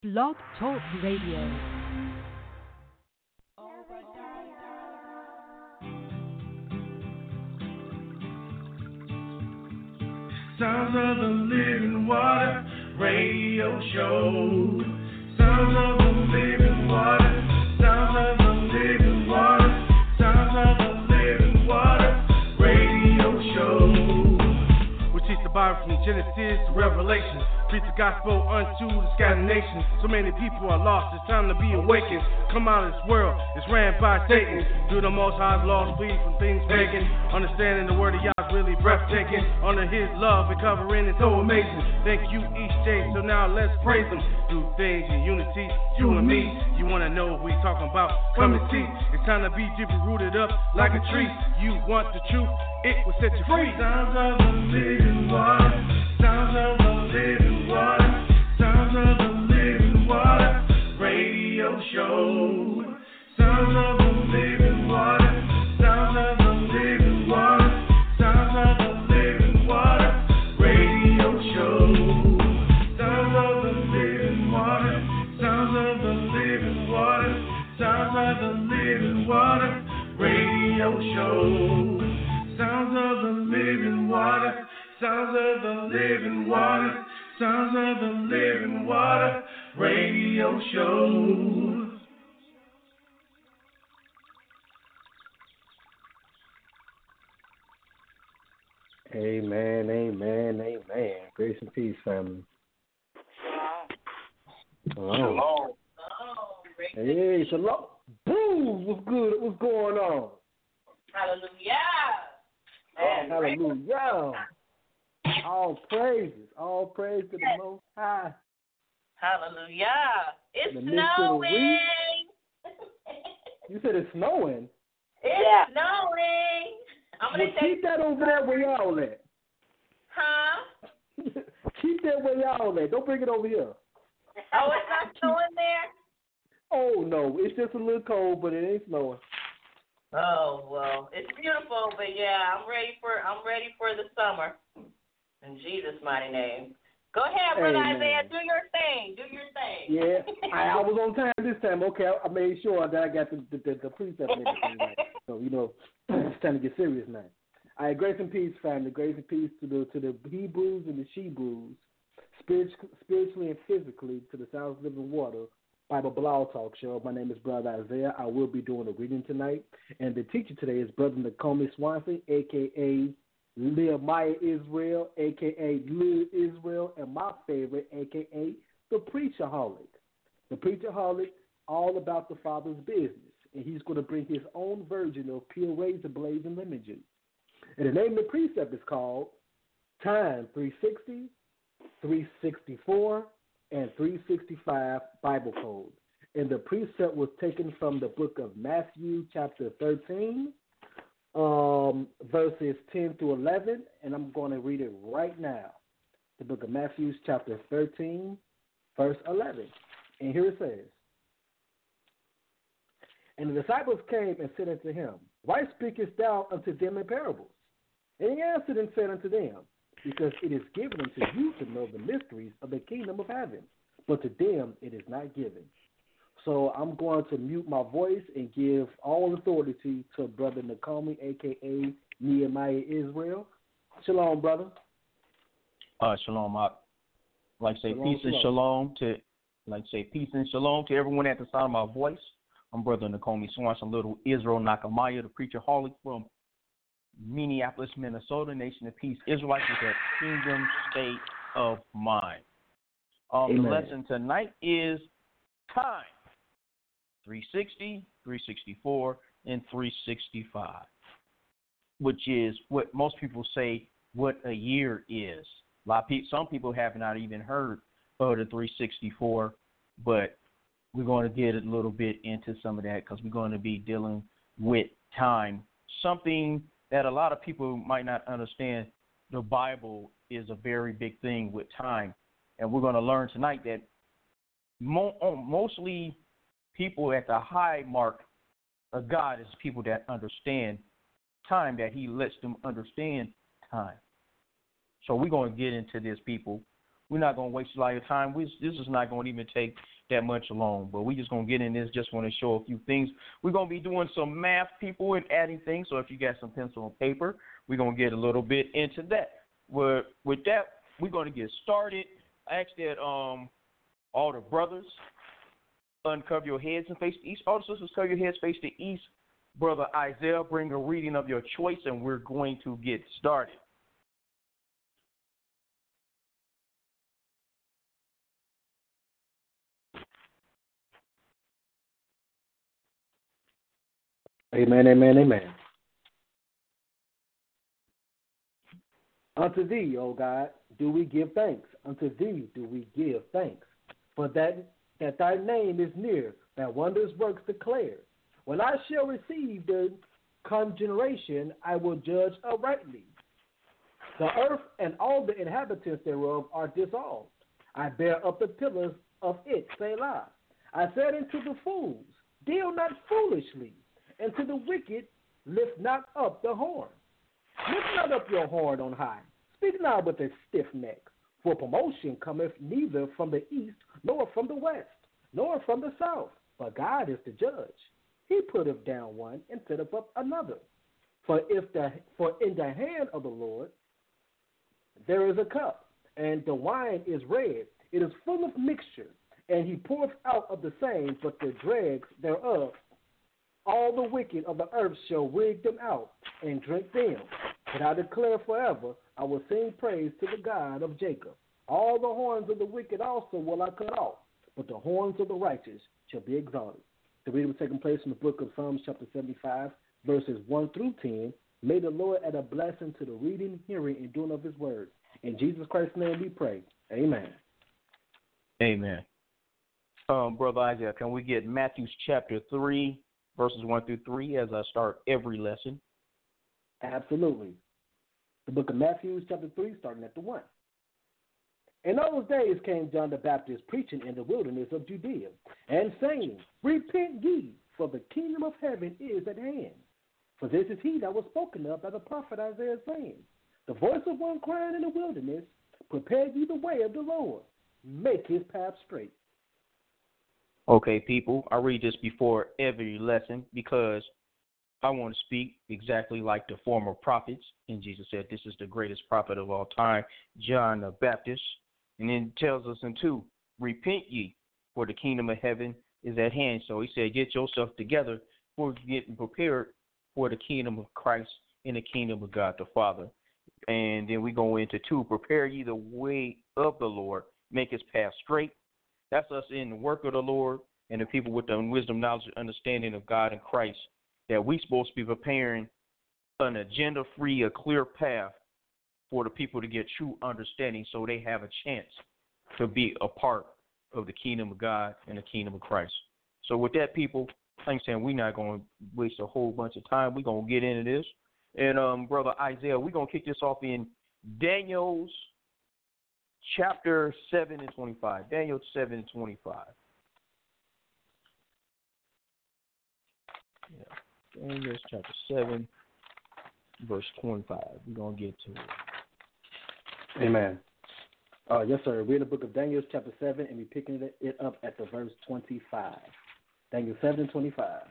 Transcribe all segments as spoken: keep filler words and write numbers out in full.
Blog Talk Radio. Sounds of the Living Water Radio Show. Sounds of the Living Water. Sounds of the Living Water. Sounds of the Living Water Radio Show. We teach the Bible from Genesis to Revelation. Preach the gospel unto the scattered nations. So many people are lost, it's time to be awakened. Come out of this world, it's ran by Satan. Do the most high's laws, flee from things pagan. Understanding the word of Yah's really breathtaking. Under his love and covering is so amazing. Thank you each day, so now let's praise him. Do things in unity, you and me. You wanna know what we talking about? Come and see. It's time to be deeply rooted up like a tree. You want the truth, it will set you free. Sounds of the living water. Sounds of the living water. Sounds of the living water radio show. Sounds of the living water. Sounds of the living water. Sounds of the living water radio show. Sounds of the living water. Sounds of the living water. Sounds of the living water radio show. Sounds of the living water. Sounds of the living water. Sounds of the living water radio show. Amen, amen, amen. Grace and peace, family. Shalom. Shalom. Hey, shalom. Boom, what's good? What's going on? Hallelujah. Oh, hallelujah. All praises, all praise to the Most High. Hallelujah. It's In the midst of the snowing. You said it's snowing? It's Yeah. snowing. I'm Well, going to take. keep that over there where y'all at. Huh? Keep that where y'all at. Don't bring it over here. Oh, it's not snowing there? Oh, no. It's just a little cold, but it ain't snowing. Oh, well, it's beautiful, but yeah, I'm ready for I'm ready for the summer. In Jesus' mighty name. Go ahead, Brother Amen. Isaiah. Do your thing. Do your thing. Yeah, I, I was on time this time. Okay, I, I made sure that I got the the, the, the precept and everything right. So you know, it's time to get serious now. All right, grace and peace, family. Grace and peace to the to the Hebrews and the Shebrews, spirit, spiritually and physically, to the Sounds of Living Water Bible Blog Talk Show. My name is Brother Isaiah. I will be doing a reading tonight, and the teacher today is Brother Nakomi Swanson, aka Nehemiah Israel, a k a. Lil Israel, and my favorite, a k a the Preacherholic. The Preacherholic, all about the Father's business, and he's going to bring his own version of pure razor blades and lemon juice. And the name of the precept is called Time three sixty, three sixty-four, and three sixty-five Bible Code. And the precept was taken from the book of Matthew, chapter thirteen, Um, verses ten to eleven, and I'm going to read it right now. The book of Matthew, chapter thirteen, verse eleven. And here it says, And the disciples came and said unto him, Why speakest thou unto them in parables? And he answered and said unto them, Because it is given unto you to know the mysteries of the kingdom of heaven, but to them it is not given. So I'm going to mute my voice and give all authority to Brother Nakomi, a k a. Nehemiah Israel. Shalom, brother. Uh, shalom, I'd like to say Shalom, peace and shalom. shalom to, like to say peace and shalom to everyone at the sound of my voice. I'm Brother Nakomi Swanson, Little Israel Nakamaya, the Preacherholic from Minneapolis, Minnesota, Nation of Peace, Israelites with a kingdom state of mind. Um, the lesson tonight is time. three sixty, three sixty-four, and three sixty-five, which is what most people say what a year is. A lot of people, some people have not even heard of the three sixty-four, but we're going to get a little bit into some of that because we're going to be dealing with time, something that a lot of people might not understand. The Bible is a very big thing with time, and we're going to learn tonight that mo- mostly people at the high mark of God is people that understand time, that he lets them understand time. So we're going to get into this, people. We're not going to waste a lot of time. We, this is not going to even take that much long, but we just going to get in this. Just want to show a few things. We're going to be doing some math, people, and adding things. So if you got some pencil and paper, we're going to get a little bit into that. With, with that, we're going to get started. I asked that um, all the brothers uncover your heads and face the east. All the sisters cover your heads, face the east. Brother Isaiah, bring a reading of your choice, and we're going to get started. Amen, amen, amen. Unto thee, O God, do we give thanks. Unto thee do we give thanks. For that, that thy name is near, that wondrous works declare. When I shall receive the congeneration, I will judge uprightly. The earth and all the inhabitants thereof are dissolved. I bear up the pillars of it, Selah. I said unto the fools, deal not foolishly. And to the wicked, lift not up the horn. Lift not up your horn on high. Speak not with a stiff neck. For promotion cometh neither from the east, nor from the west, nor from the south. But God is the judge. He putteth down one and setteth up another. For if the for in the hand of the Lord there is a cup, and the wine is red. It is full of mixture, and he poureth out of the same, but the dregs thereof. All the wicked of the earth shall rig them out and drink them. But I declare forever, I will sing praise to the God of Jacob. All the horns of the wicked also will I cut off, but the horns of the righteous shall be exalted. The reading was taking place in the book of Psalms chapter seventy-five, verses one through ten. May the Lord add a blessing to the reading, hearing, and doing of his word. In Jesus Christ's name we pray. Amen. Amen. Um, Brother Isaiah, can we get Matthew chapter three, verses one through three, as I start every lesson? Absolutely. The book of Matthew, chapter three, starting at the one. In those days came John the Baptist preaching in the wilderness of Judea, and saying, repent ye, for the kingdom of heaven is at hand. For this is he that was spoken of by the prophet Isaiah, saying, the voice of one crying in the wilderness, prepare ye the way of the Lord, make his path straight. Okay, people, I read this before every lesson because I want to speak exactly like the former prophets. And Jesus said, this is the greatest prophet of all time, John the Baptist. And then it tells us in two, repent ye, for the kingdom of heaven is at hand. So he said, get yourself together for getting prepared for the kingdom of Christ and the kingdom of God the Father. And then we go into two, prepare ye the way of the Lord, make his path straight. That's us in the work of the Lord and the people with the wisdom, knowledge, and understanding of God and Christ, that we're supposed to be preparing an agenda-free, a clear path for the people to get true understanding so they have a chance to be a part of the kingdom of God and the kingdom of Christ. So with that, people, like I'm saying, we're not going to waste a whole bunch of time. We're going to get into this. And, um, Brother Isaiah, we're going to kick this off in Daniel's chapter seven and twenty-five. Daniel seven and twenty-five. Yeah. Daniel chapter seven, verse twenty-five. We're going to get to it. Amen. Uh, yes, sir. We're in the book of Daniel chapter seven, and we're picking it, it up at the verse twenty-five. Daniel seven and twenty-five.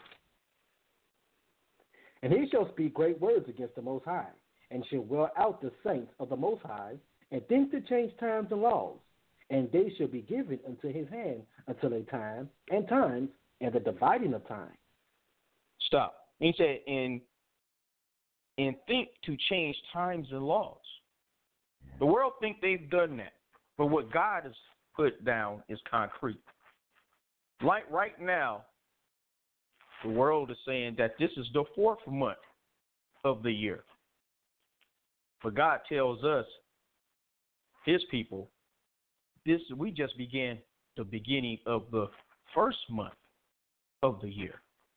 And he shall speak great words against the Most High, and shall wear out the saints of the Most High, and think to change times and laws, and they shall be given into his hand until a time and times and the dividing of time. Stop. He said, and, and think to change times and laws. The world think they've done that, but what God has put down is concrete. Like right now, the world is saying that this is the fourth month of the year. But God tells us, his people, this we just began the beginning of the first month of the year.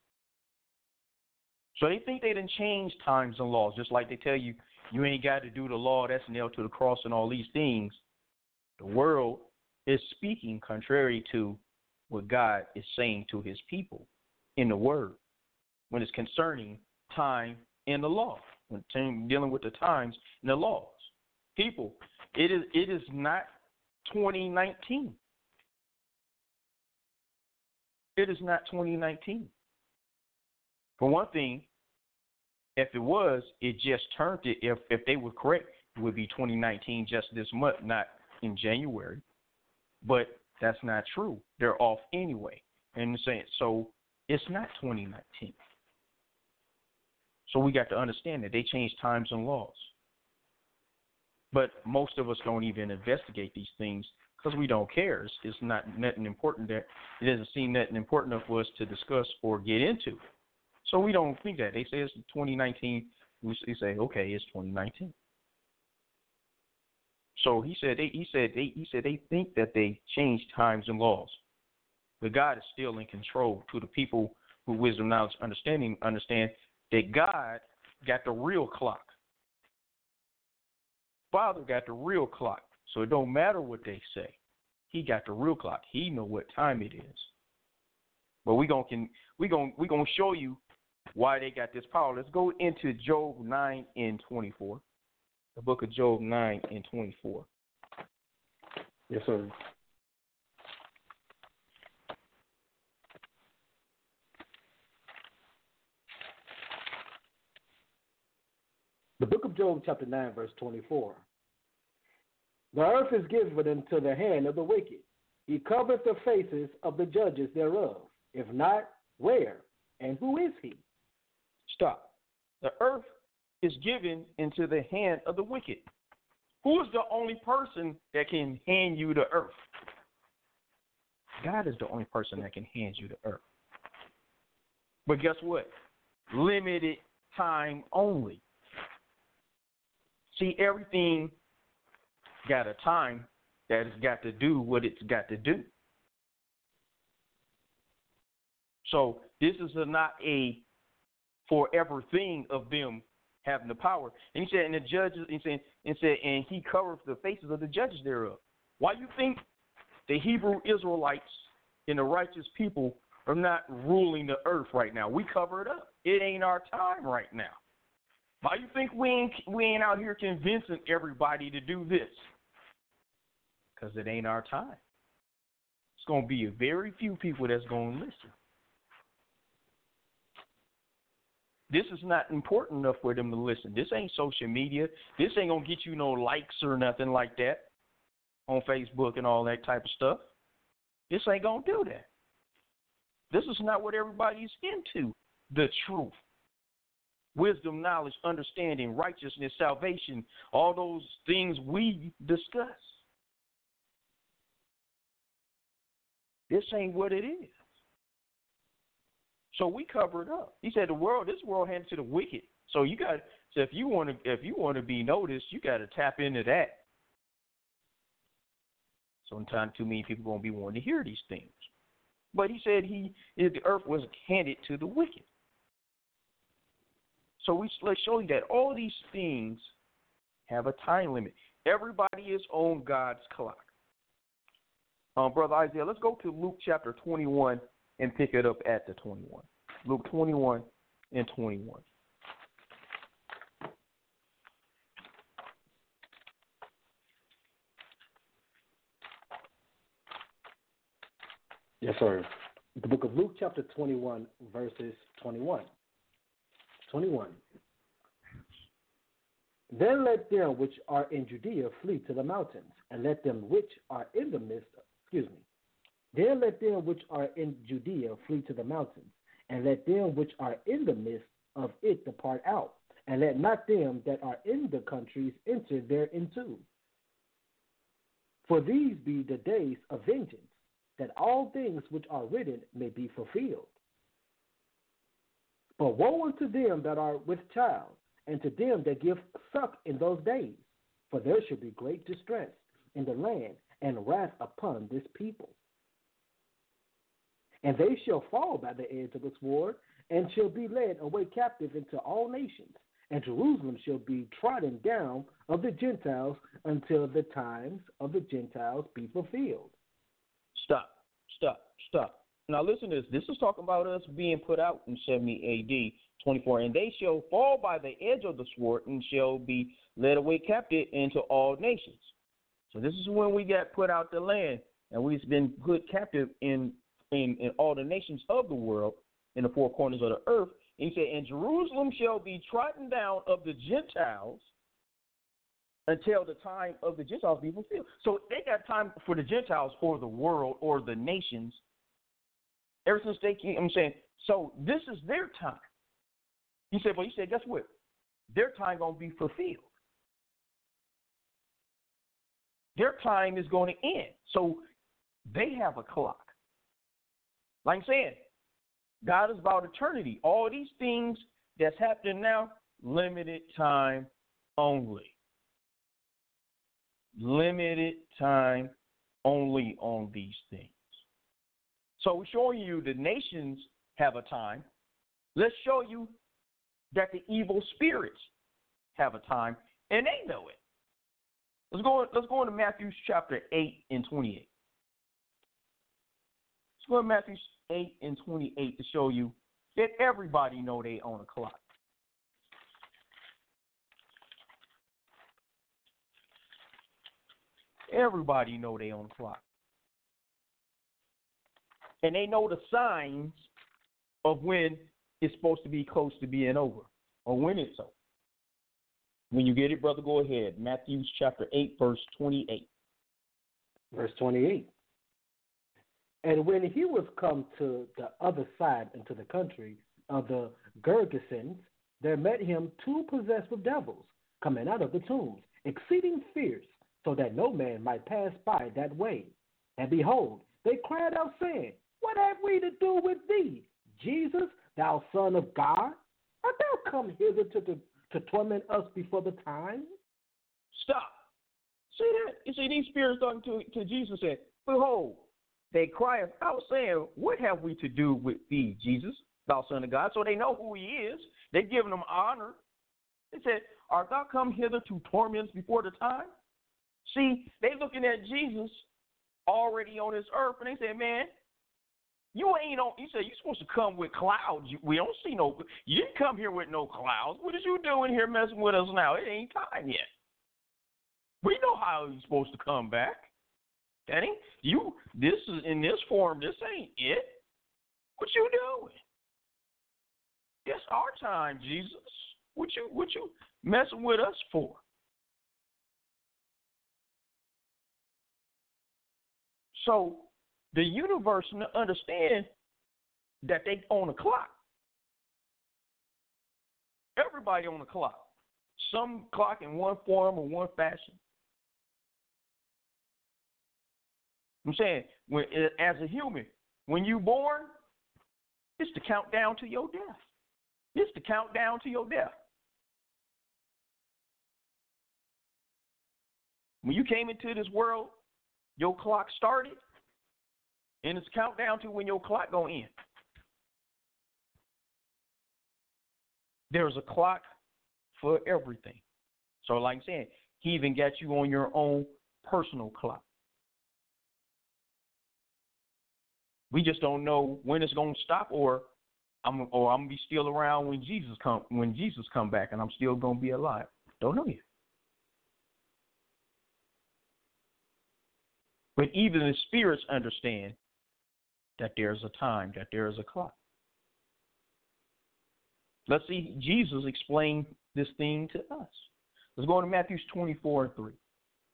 So they think they didn't change times and laws, just like they tell you, you ain't got to do the law that's nailed to the cross and all these things. The world is speaking contrary to what God is saying to his people in the word when it's concerning time and the law, when dealing with the times and the laws. People, it is it is not twenty nineteen. It is not twenty nineteen. For one thing, if it was, it just turned it. If if they were correct, it would be twenty nineteen just this month, not in January. But that's not true. They're off anyway. And saying so, it's not twenty nineteen. So we got to understand that they changed times and laws. But most of us don't even investigate these things because we don't care. It's, it's not nothing important that it doesn't seem nothing important enough for us to discuss or get into. So we don't think that. They say it's twenty nineteen. We say, okay, it's twenty nineteen. So he said they he said they he said they think that they changed times and laws. But God is still in control. To the people who wisdom, knowledge, understanding understand that God got the real clock. Father got the real clock. So it don't matter what they say. He got the real clock. He know what time it is. But we gonna can we gonna we gonna show you why they got this power. Let's go into Job nine and twenty-four. The book of Job nine and twenty-four. Yes, sir. The book of Job, chapter nine, verse twenty-four. The earth is given into the hand of the wicked. He covereth the faces of the judges thereof. If not, where? And who is he? Stop. The earth is given into the hand of the wicked. Who is the only person that can hand you the earth? God is the only person that can hand you the earth. But guess what? Limited time only. See, everything got a time that it's got to do what it's got to do. So this is a, not a forever thing of them having the power. And he said, and the judges, he said, and said, and he covered the faces of the judges thereof. Why you think the Hebrew Israelites and the righteous people are not ruling the earth right now? We cover it up. It ain't our time right now. Why you think we ain't, we ain't out here convincing everybody to do this? Because it ain't our time. It's going to be a very few people that's going to listen. This is not important enough for them to listen. This ain't social media. This ain't going to get you no likes or nothing like that on Facebook and all that type of stuff. This ain't going to do that. This is not what everybody's into, the truth. Wisdom, knowledge, understanding, righteousness, salvation, all those things we discuss. This ain't what it is. So we cover it up. He said the world, this world handed to the wicked. So you got, so if you want to, if you want to be noticed, you got to tap into that. Sometimes too many people gonna be wanting to hear these things. But he said he, the earth was handed to the wicked. So we let's show you that all these things have a time limit. Everybody is on God's clock. Um, Brother Isaiah, let's go to Luke chapter twenty-one and pick it up at the twenty-one. Luke twenty-one and twenty-one. Yes, sir. The book of Luke chapter twenty-one, verses twenty-one. twenty-one. Then let them which are in Judea flee to the mountains, and let them which are in the midst, excuse me. Then let them which are in Judea flee to the mountains, and let them which are in the midst of it depart out, and let not them that are in the countries enter thereinto. For these be the days of vengeance, that all things which are written may be fulfilled. But woe unto them that are with child, and to them that give suck in those days, for there shall be great distress in the land, and wrath upon this people. And they shall fall by the edge of the sword, and shall be led away captive into all nations, and Jerusalem shall be trodden down of the Gentiles until the times of the Gentiles be fulfilled. Stop, stop, stop. Now listen to this. This is talking about us being put out in seventy A D twenty-four. And they shall fall by the edge of the sword and shall be led away captive into all nations. So this is when we got put out the land, and we've been put captive in, in, in all the nations of the world, in the four corners of the earth. And he said, and Jerusalem shall be trodden down of the Gentiles until the time of the Gentiles be fulfilled. So they got time for the Gentiles or the world or the nations ever since they came. I'm saying, so this is their time. He said, but he said, guess what? Their time going to be fulfilled. Their time is going to end. So they have a clock. Like I'm saying, God is about eternity. All these things that's happening now, limited time only. Limited time only on these things. So we're showing you the nations have a time. Let's show you that the evil spirits have a time, and they know it. Let's go. Let's go into Matthew chapter eight and twenty-eight. Let's go to Matthew eight and twenty-eight to show you that everybody know they own a clock. Everybody know they own a clock. And they know the signs of when it's supposed to be close to being over or when it's over. When you get it, brother, go ahead. Matthew chapter eight, verse twenty-eight. Verse twenty-eight. And when he was come to the other side into the country of the Gergesenes, there met him two possessed with devils, coming out of the tombs, exceeding fierce, so that no man might pass by that way. And behold, they cried out, saying, what have we to do with thee, Jesus, thou Son of God? Art thou come hither to, to, to torment us before the time? Stop. See that? You see, these spirits talking to, to Jesus said, behold, they cry out, saying, what have we to do with thee, Jesus, thou Son of God? So they know who he is. They're giving him honor. They said, art thou come hither to torment us before the time? See, they looking at Jesus already on this earth, and they say, man, you ain't on, you said you're supposed to come with clouds. We don't see no, you didn't come here with no clouds. What is you doing here messing with us now? It ain't time yet. We know how he's supposed to come back. Daddy, you, this is, in this form, this ain't it. What you doing? It's our time, Jesus. What you, what you messing with us for? So the universe understand that they own a clock. Everybody on a clock. Some clock in one form or one fashion. I'm saying, when, as a human, when you born, it's the countdown to your death. It's the countdown to your death. When you came into this world, your clock started, and it's countdown to when your clock gonna end. There's a clock for everything. So like I'm saying, he even got you on your own personal clock. We just don't know when it's gonna stop, or I'm or I'm gonna be still around when Jesus come when Jesus come back, and I'm still gonna be alive. Don't know yet. But even the spirits understand that there's a time, that there is a clock. Let's see Jesus explain this thing to us. Let's go to Matthew twenty-four and three.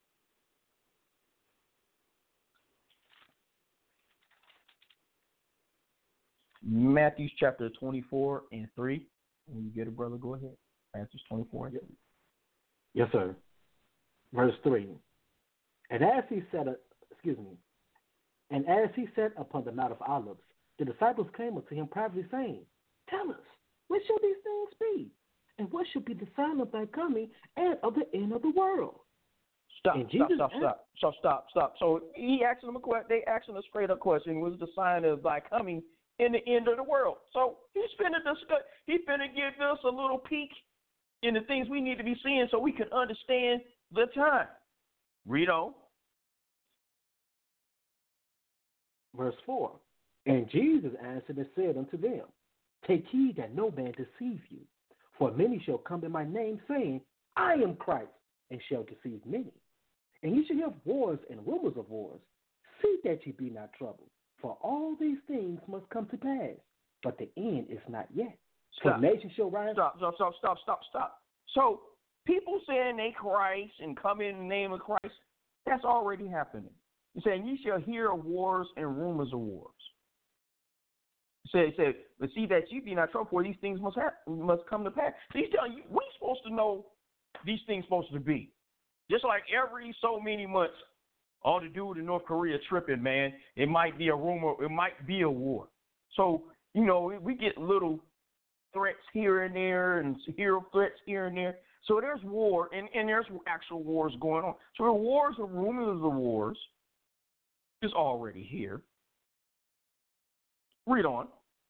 Matthew chapter twenty-four and three. When you get it, brother, go ahead. Matthew twenty-four and three. Yes, sir. Verse three. And as he said, excuse me, and as he sat upon the Mount of Olives, the disciples came unto him privately, saying, tell us, when shall these things be? And what shall be the sign of thy coming and of the end of the world? Stop, and stop, Jesus stop, asked, stop, stop, stop, stop. So he asked them a question. They asked him a straight up question. Was the sign of thy coming in the end of the world? So he's finna discuss. He's finna give us a little peek in the things we need to be seeing so we can understand the time. Read on. Verse four. And Jesus answered and said unto them, take heed that no man deceive you. For many shall come in my name, saying, I am Christ, and shall deceive many. And ye shall hear of wars and rumors of wars. See that ye be not troubled, for all these things must come to pass, but the end is not yet. For Stop. nation shall rise. Stop, stop, stop, stop, stop, stop. So people saying they Christ and come in the name of Christ, that's already happening. He's saying ye shall hear of wars and rumors of wars. He said, he said, but see that you be not troubled, for these things must happen, must come to pass. So he's telling you, we're supposed to know these things supposed to be. Just like every so many months, all the dude in North Korea tripping, man, it might be a rumor, it might be a war. So, you know, we get little threats here and there and hero threats here and there. So there's war, and, and there's actual wars going on. So the wars and rumors of wars is already here. Read on.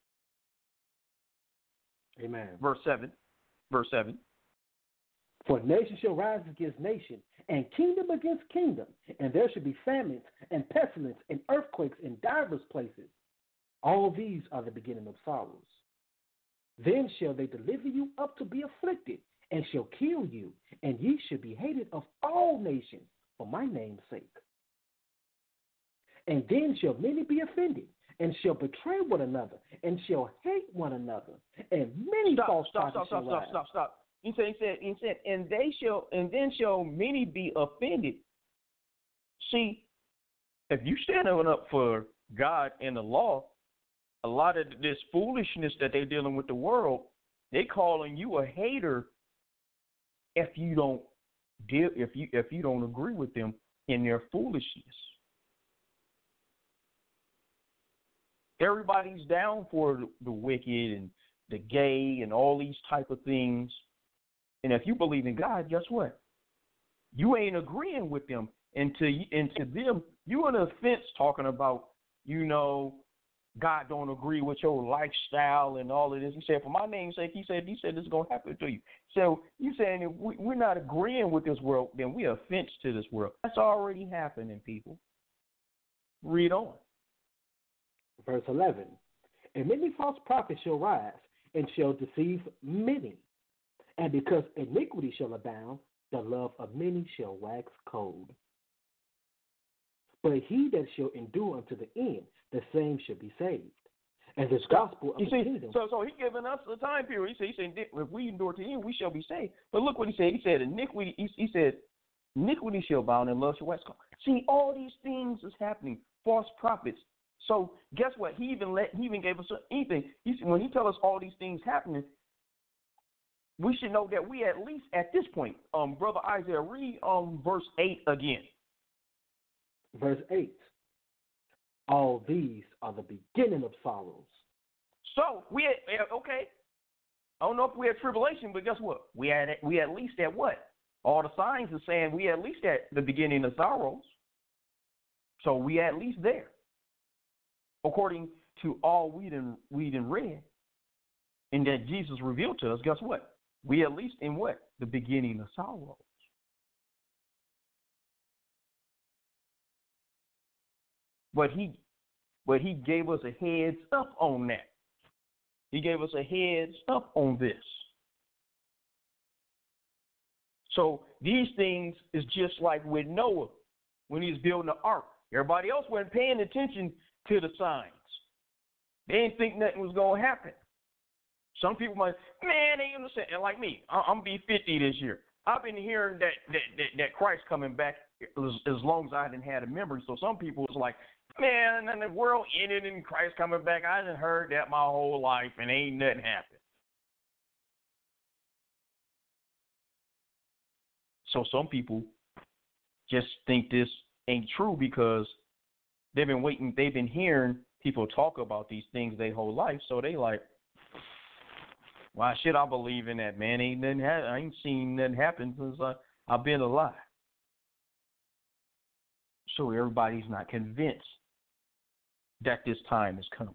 Amen. Verse seven. Verse seven. For nation shall rise against nation, and kingdom against kingdom, and there shall be famines and pestilence and earthquakes in divers places. All these are the beginning of sorrows. Then shall they deliver you up to be afflicted, and shall kill you, and ye shall be hated of all nations for my name's sake. And then shall many be offended, and shall betray one another, and shall hate one another, and many Stop, false stop, prophets stop, shall stop, rise. stop, stop, stop. He said, he said, he said, and they shall, and then shall many be offended. See, if you standing up for God and the law, a lot of this foolishness that they're dealing with the world, they calling you a hater if you don't deal, if you if you don't agree with them in their foolishness. Everybody's down for the, the wicked and the gay and all these type of things. And if you believe in God, guess what? You ain't agreeing with them. And to, and to them, you in a fence talking about, you know, God don't agree with your lifestyle and all of this. He said, for my name's sake, he said, he said this is going to happen to you. So you saying if we, we're not agreeing with this world, then we are offense to this world. That's already happening, people. Read on. Verse eleven. And many false prophets shall rise, and shall deceive many. And because iniquity shall abound, the love of many shall wax cold. But he that shall endure unto the end, the same shall be saved. And this gospel of you the see, kingdom. So, so he giving us the time period. He said, he said, if we endure to the end, we shall be saved. But look what he said. He said, iniquity. He, he said, iniquity shall abound, and love shall wax cold. See, all these things is happening. False prophets. So guess what? He even let. He even gave us anything. He when he tell us all these things happening, we should know that we at least at this point, um, Brother Isaiah, read um verse eight again. Verse eight. All these are the beginning of sorrows. So we had, okay. I don't know if we had tribulation, but guess what? We had we at least at what? All the signs are saying we at least at the beginning of sorrows. So we at least there. According to all we done we done read, and that Jesus revealed to us, guess what? We at least in what? The beginning of sorrows. But he but he gave us a heads up on that. He gave us a heads up on this. So these things is just like with Noah when he was building the ark. Everybody else wasn't paying attention to the signs. They didn't think nothing was going to happen. Some people might, man, they understand. And like me, I'm be fifty this year. I've been hearing that that, that, that Christ coming back as, as long as I didn't have a memory. So some people was like, man, and the world ended and Christ coming back. I done heard that my whole life and ain't nothing happened. So some people just think this ain't true because they've been waiting, they've been hearing people talk about these things their whole life. So they like, why should I believe in that, man? Ain't nothing ha- I ain't seen nothing happen since I, I've been alive. So everybody's not convinced that this time is coming.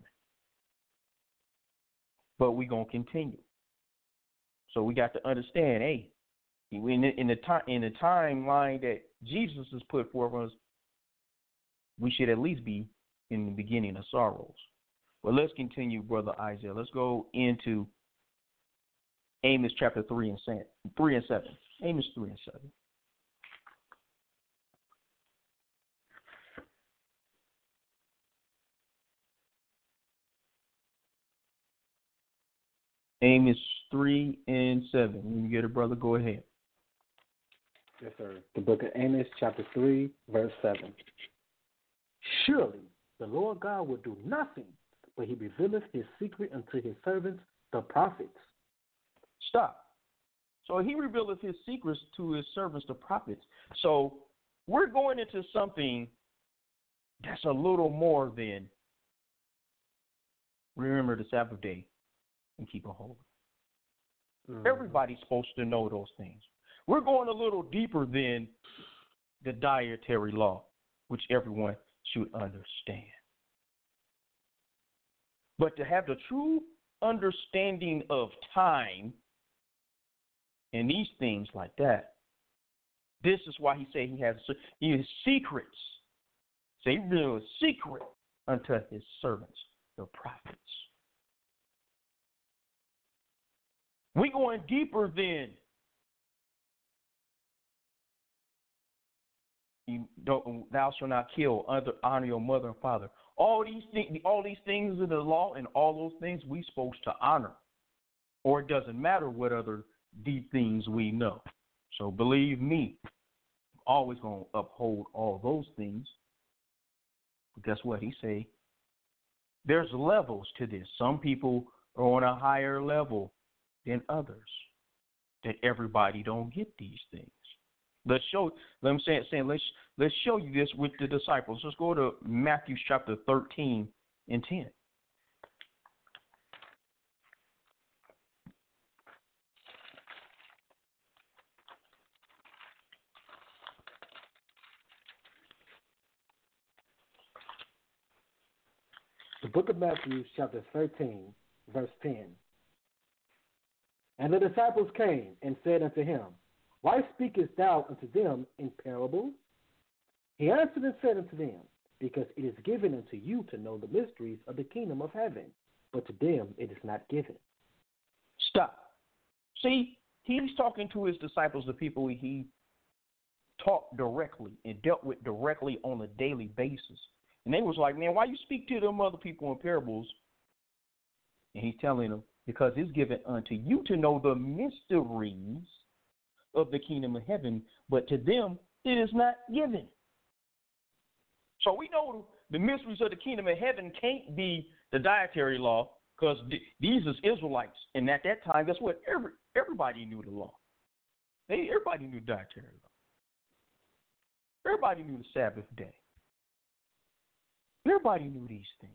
But we're going to continue. So we got to understand, hey, in the, in the, time, in the timeline that Jesus has put forth us, we should at least be in the beginning of sorrows. Well, let's continue, Brother Isaiah. Let's go into Amos chapter three and seven. Three and seven. Amos three and seven. Amos three and seven. When you get it, brother, go ahead. Yes, sir. The book of Amos, chapter three, verse seven. Surely the Lord God will do nothing, but he revealeth his secret unto his servants, the prophets. Stop. So he revealeth his secrets to his servants, the prophets. So we're going into something that's a little more than remember the Sabbath day and keep it holy. Mm-hmm. Everybody's supposed to know those things. We're going a little deeper than the dietary law, which everyone should understand. But to have the true understanding of time and these things like that, this is why he said he has his secrets. So he revealed a secret unto his servants, the prophets. We're going deeper than you don't, thou shalt not kill, other, honor your mother and father. All these things, all these things in the law and all those things we supposed to honor. Or it doesn't matter what other deep things we know. So believe me, I'm always going to uphold all those things. But guess what? He say there's levels to this. Some people are on a higher level than others. That everybody don't get these things. Let's show. Let me say it. Saying let's let's show you this with the disciples. Let's go to Matthew chapter thirteen and ten. The book of Matthew, chapter thirteen, verse ten. And the disciples came and said unto him, Why speakest thou unto them in parables? He answered and said unto them, Because it is given unto you to know the mysteries of the kingdom of heaven, but to them it is not given. Stop. See, he's talking to his disciples, the people he taught directly and dealt with directly on a daily basis. And they was like, man, why you speak to them other people in parables? And he's telling them, because it's given unto you to know the mysteries of the kingdom of heaven, but to them it is not given. So we know the mysteries of the kingdom of heaven can't be the dietary law, because th- these is Israelites, and at that time, guess what? Every everybody knew the law. They everybody knew the dietary law. Everybody knew the Sabbath day. Everybody knew these things.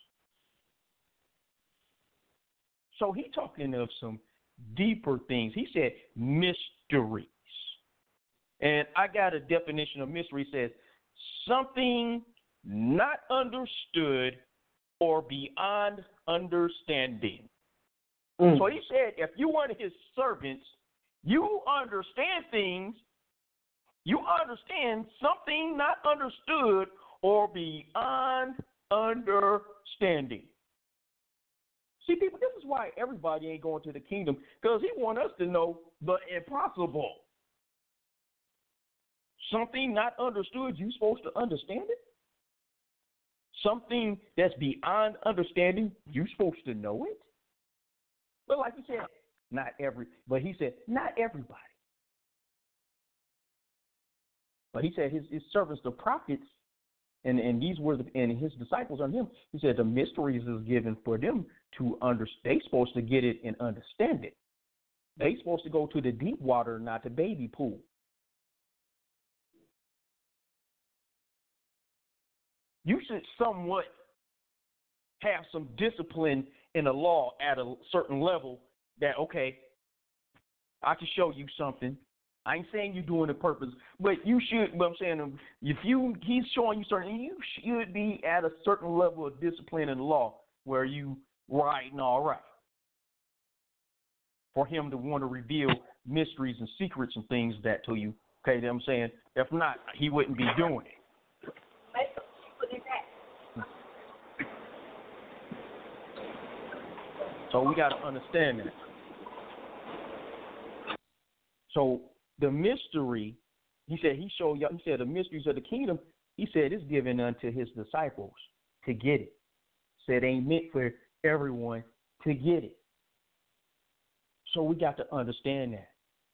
So he talking of some deeper things. He said mysteries. And I got a definition of mystery. It says something not understood or beyond understanding. Mm. So he said if you one of his servants, you understand things, you understand something not understood or beyond understanding. See, people, this is why everybody ain't going to the kingdom, because he wants us to know the impossible. Something not understood, you supposed to understand it? Something that's beyond understanding, you supposed to know it? But like he said, not every, but he said, not everybody. But he said his, his servants, the prophets, And and these were the, and his disciples on him. He said the mysteries is given for them to understand. They supposed to get it and understand it. They supposed to go to the deep water, not the baby pool. You should somewhat have some discipline in the law at a certain level. That okay, I can show you something. I ain't saying you're doing it purpose, but you should. But I'm saying if you, he's showing you certain, you should be at a certain level of discipline in the law where you right and all right. For him to want to reveal mysteries and secrets and things that to you, okay? That I'm saying, if not, he wouldn't be doing it. So we got to understand that. So. The mystery, he said, he showed y'all, he said the mysteries of the kingdom, he said it's given unto his disciples to get it. Said it ain't meant for everyone to get it. So we got to understand that.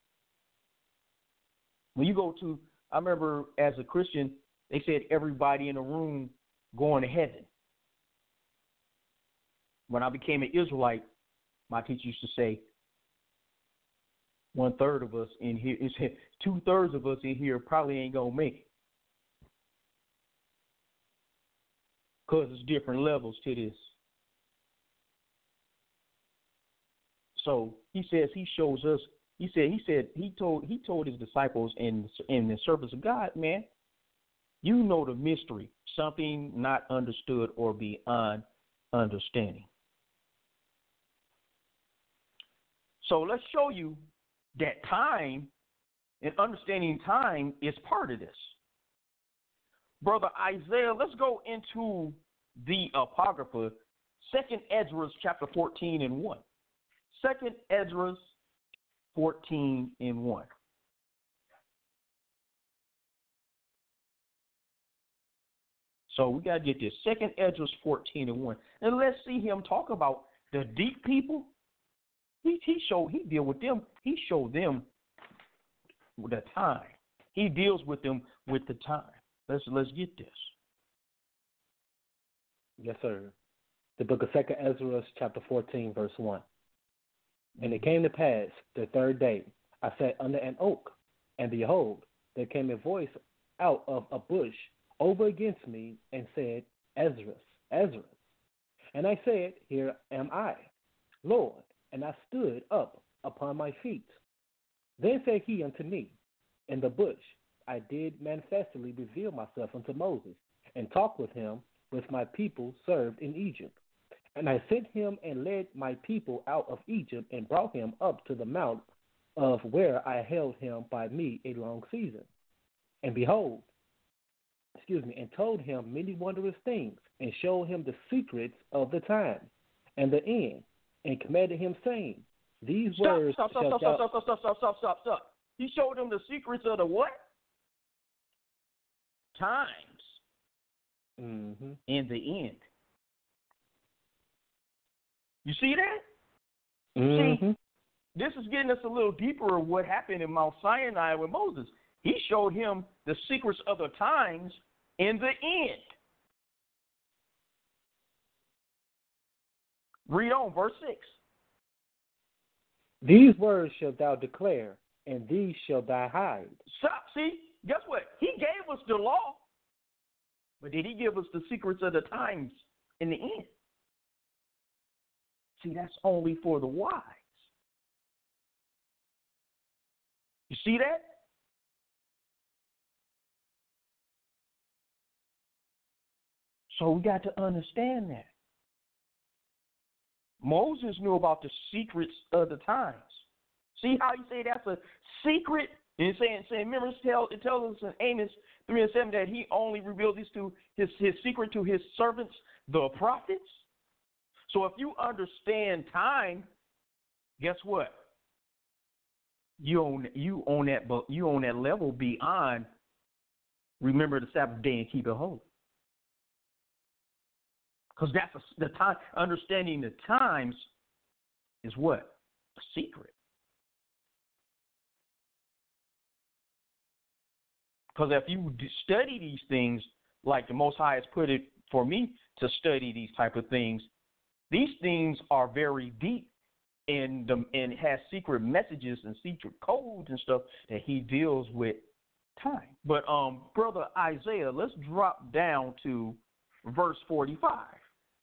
When you go to, I remember as a Christian, they said everybody in the room going to heaven. When I became an Israelite, my teacher used to say, one third of us in here, two thirds of us in here probably ain't gonna make it. Because there's different levels to this. So he says he shows us, he said, he said, he told he told his disciples in in the service of God, man, you know the mystery, something not understood or beyond understanding. So let's show you that time and understanding time is part of this. Brother Isaiah, let's go into the Apocrypha, Second Esdras chapter fourteen and one. Second Esdras fourteen and one. So we got to get this. Second Esdras fourteen and one. And let's see him talk about the deep people. He he showed he deal with them. He showed them the time. He deals with them with the time. Let's let's get this. Yes, sir. The book of Second Ezra, chapter fourteen, verse one. And it came to pass the third day, I sat under an oak, and behold, there came a voice out of a bush over against me, and said, Esdras, Esdras. And I said, Here am I, Lord. And I stood up upon my feet. Then said he unto me, In the bush I did manifestly reveal myself unto Moses, and talk with him with my people served in Egypt. And I sent him and led my people out of Egypt, and brought him up to the mount of where I held him by me a long season. And behold, excuse me, and told him many wondrous things, and showed him the secrets of the time and the end, and commanded him, saying, These stop, words stop, stop, shalt stop, thou... stop, stop, stop, stop, stop, stop. He showed him the secrets of the what? Times. Mm-hmm. In the end. You see that? Mm-hmm. See, this is getting us a little deeper of what happened in Mount Sinai with Moses. He showed him the secrets of the times in the end. Read on, verse six. These words shalt thou declare, and these shalt thou hide. Stop. See, guess what? He gave us the law, but did he give us the secrets of the times in the end? See, that's only for the wise. You see that? So we got to understand that. Moses knew about the secrets of the times. See how you say that's a secret? And it's saying, saying remember, it tells, it tells us in Amos three and seven that he only revealed this to his, his secret to his servants, the prophets. So if you understand time, guess what? You own you own that you own that level beyond remember the Sabbath day and keep it holy. Because that's a, the time. Understanding the times is what? A secret. Because if you study these things, like the Most High has put it for me to study these type of things, these things are very deep and the, and has secret messages and secret codes and stuff that he deals with time. But um, Brother Isaiah, let's drop down to verse forty-five.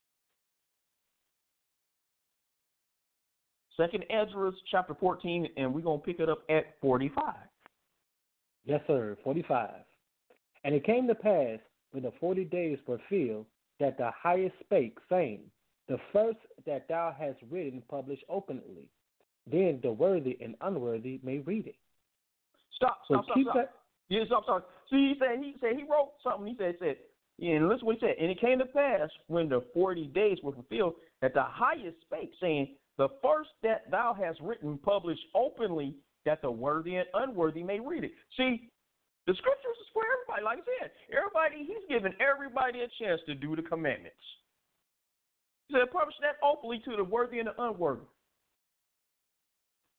Second Esdras chapter fourteen, and we're going to pick it up at forty-five. Yes, sir, forty-five. And it came to pass, when the forty days were filled, that the highest spake, saying, The first that thou hast written, publish openly. Then the worthy and unworthy may read it. Stop, so stop, stop, stop. That. Yeah, stop, stop. See, he said, he said, he wrote something. He said, said, yeah, and listen what he said. And it came to pass, when the forty days were fulfilled, that the highest spake, saying, The first that thou hast written, publish openly, that the worthy and unworthy may read it. See, the scriptures is for everybody. Like I said, everybody, he's giving everybody a chance to do the commandments. He said, publish that openly to the worthy and the unworthy.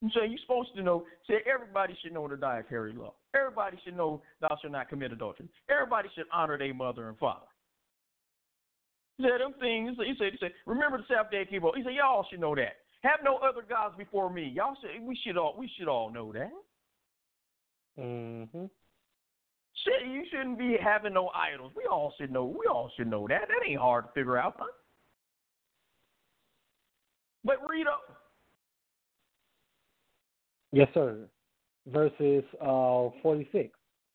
So you're supposed to know, say everybody should know the dietary law. Everybody should know thou shalt not commit adultery. Everybody should honor their mother and father. He said them things, he said, he said, remember the Sabbath day, keep on. He said, y'all should know that. Have no other gods before me. Y'all should, we should all, we should all know that. Mm-hmm. Shit, you shouldn't be having no idols. We all should know. We all should know that. That ain't hard to figure out, huh? But read up. Yes, sir. Verses uh, forty-six.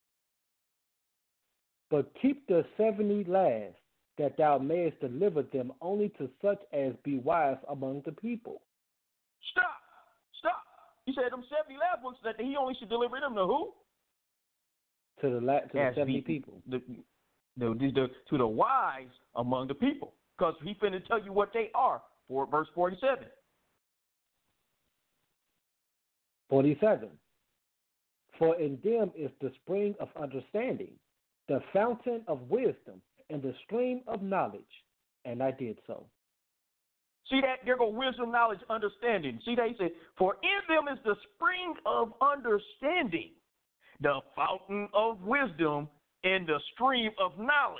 But keep the seventy last, that thou mayest deliver them only to such as be wise among the people. Stop. Stop. He said them seventy last books that he only should deliver them to who? To the la- to the As seventy the, people. The, the, the, the, to the wise among the people. Because he finna tell you what they are. For verse forty-seven. forty-seven. For in them is the spring of understanding, the fountain of wisdom, and the stream of knowledge. And I did so. See that? There go wisdom, knowledge, understanding. See that? He said, for in them is the spring of understanding, the fountain of wisdom, and the stream of knowledge.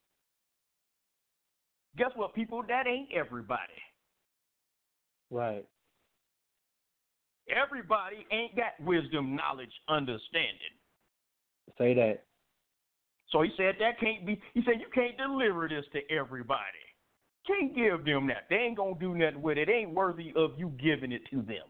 Guess what, people? That ain't everybody. Right. Everybody ain't got wisdom, knowledge, understanding. Say that. So he said that can't be, he said you can't deliver this to everybody. Can't give them that. They ain't going to do nothing with it. It ain't worthy of you giving it to them.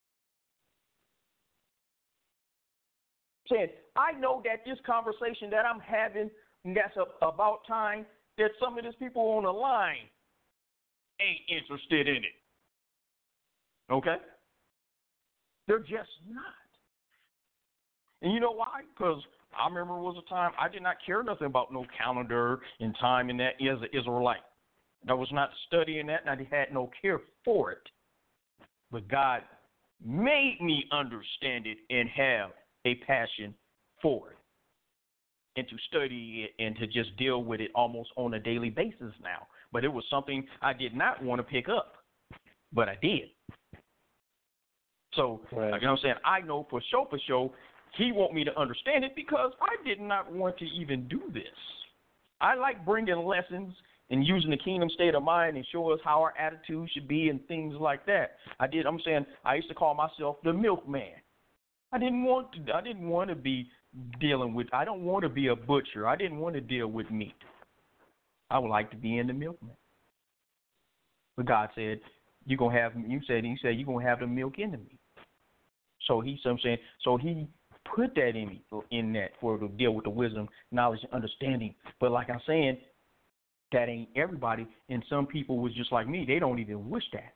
Saying, I know that this conversation that I'm having, that's a, about time, that some of these people on the line ain't interested in it. Okay? They're just not. And you know why? Because I remember it was a time I did not care nothing about no calendar and time and that as an Israelite. I was not studying that, and I had no care for it. But God made me understand it and have a passion for it, and to study it and to just deal with it almost on a daily basis now. But it was something I did not want to pick up, but I did. So, right. Like you know what I'm saying, I know for sure, for sure, he want me to understand it because I did not want to even do this. I like bringing lessons and using the kingdom state of mind and show us how our attitude should be and things like that. I did. I'm saying I used to call myself the milkman. I didn't want to. I didn't want to be dealing with. I don't want to be a butcher. I didn't want to deal with meat. I would like to be in the milkman. But God said, "You gonna have." You said. He said, "You gonna have the milk in the meat." So he. So I'm saying. So he put that in me, in that for to deal with the wisdom, knowledge, and understanding. But like I'm saying, that ain't everybody. And some people was just like me. They don't even wish that.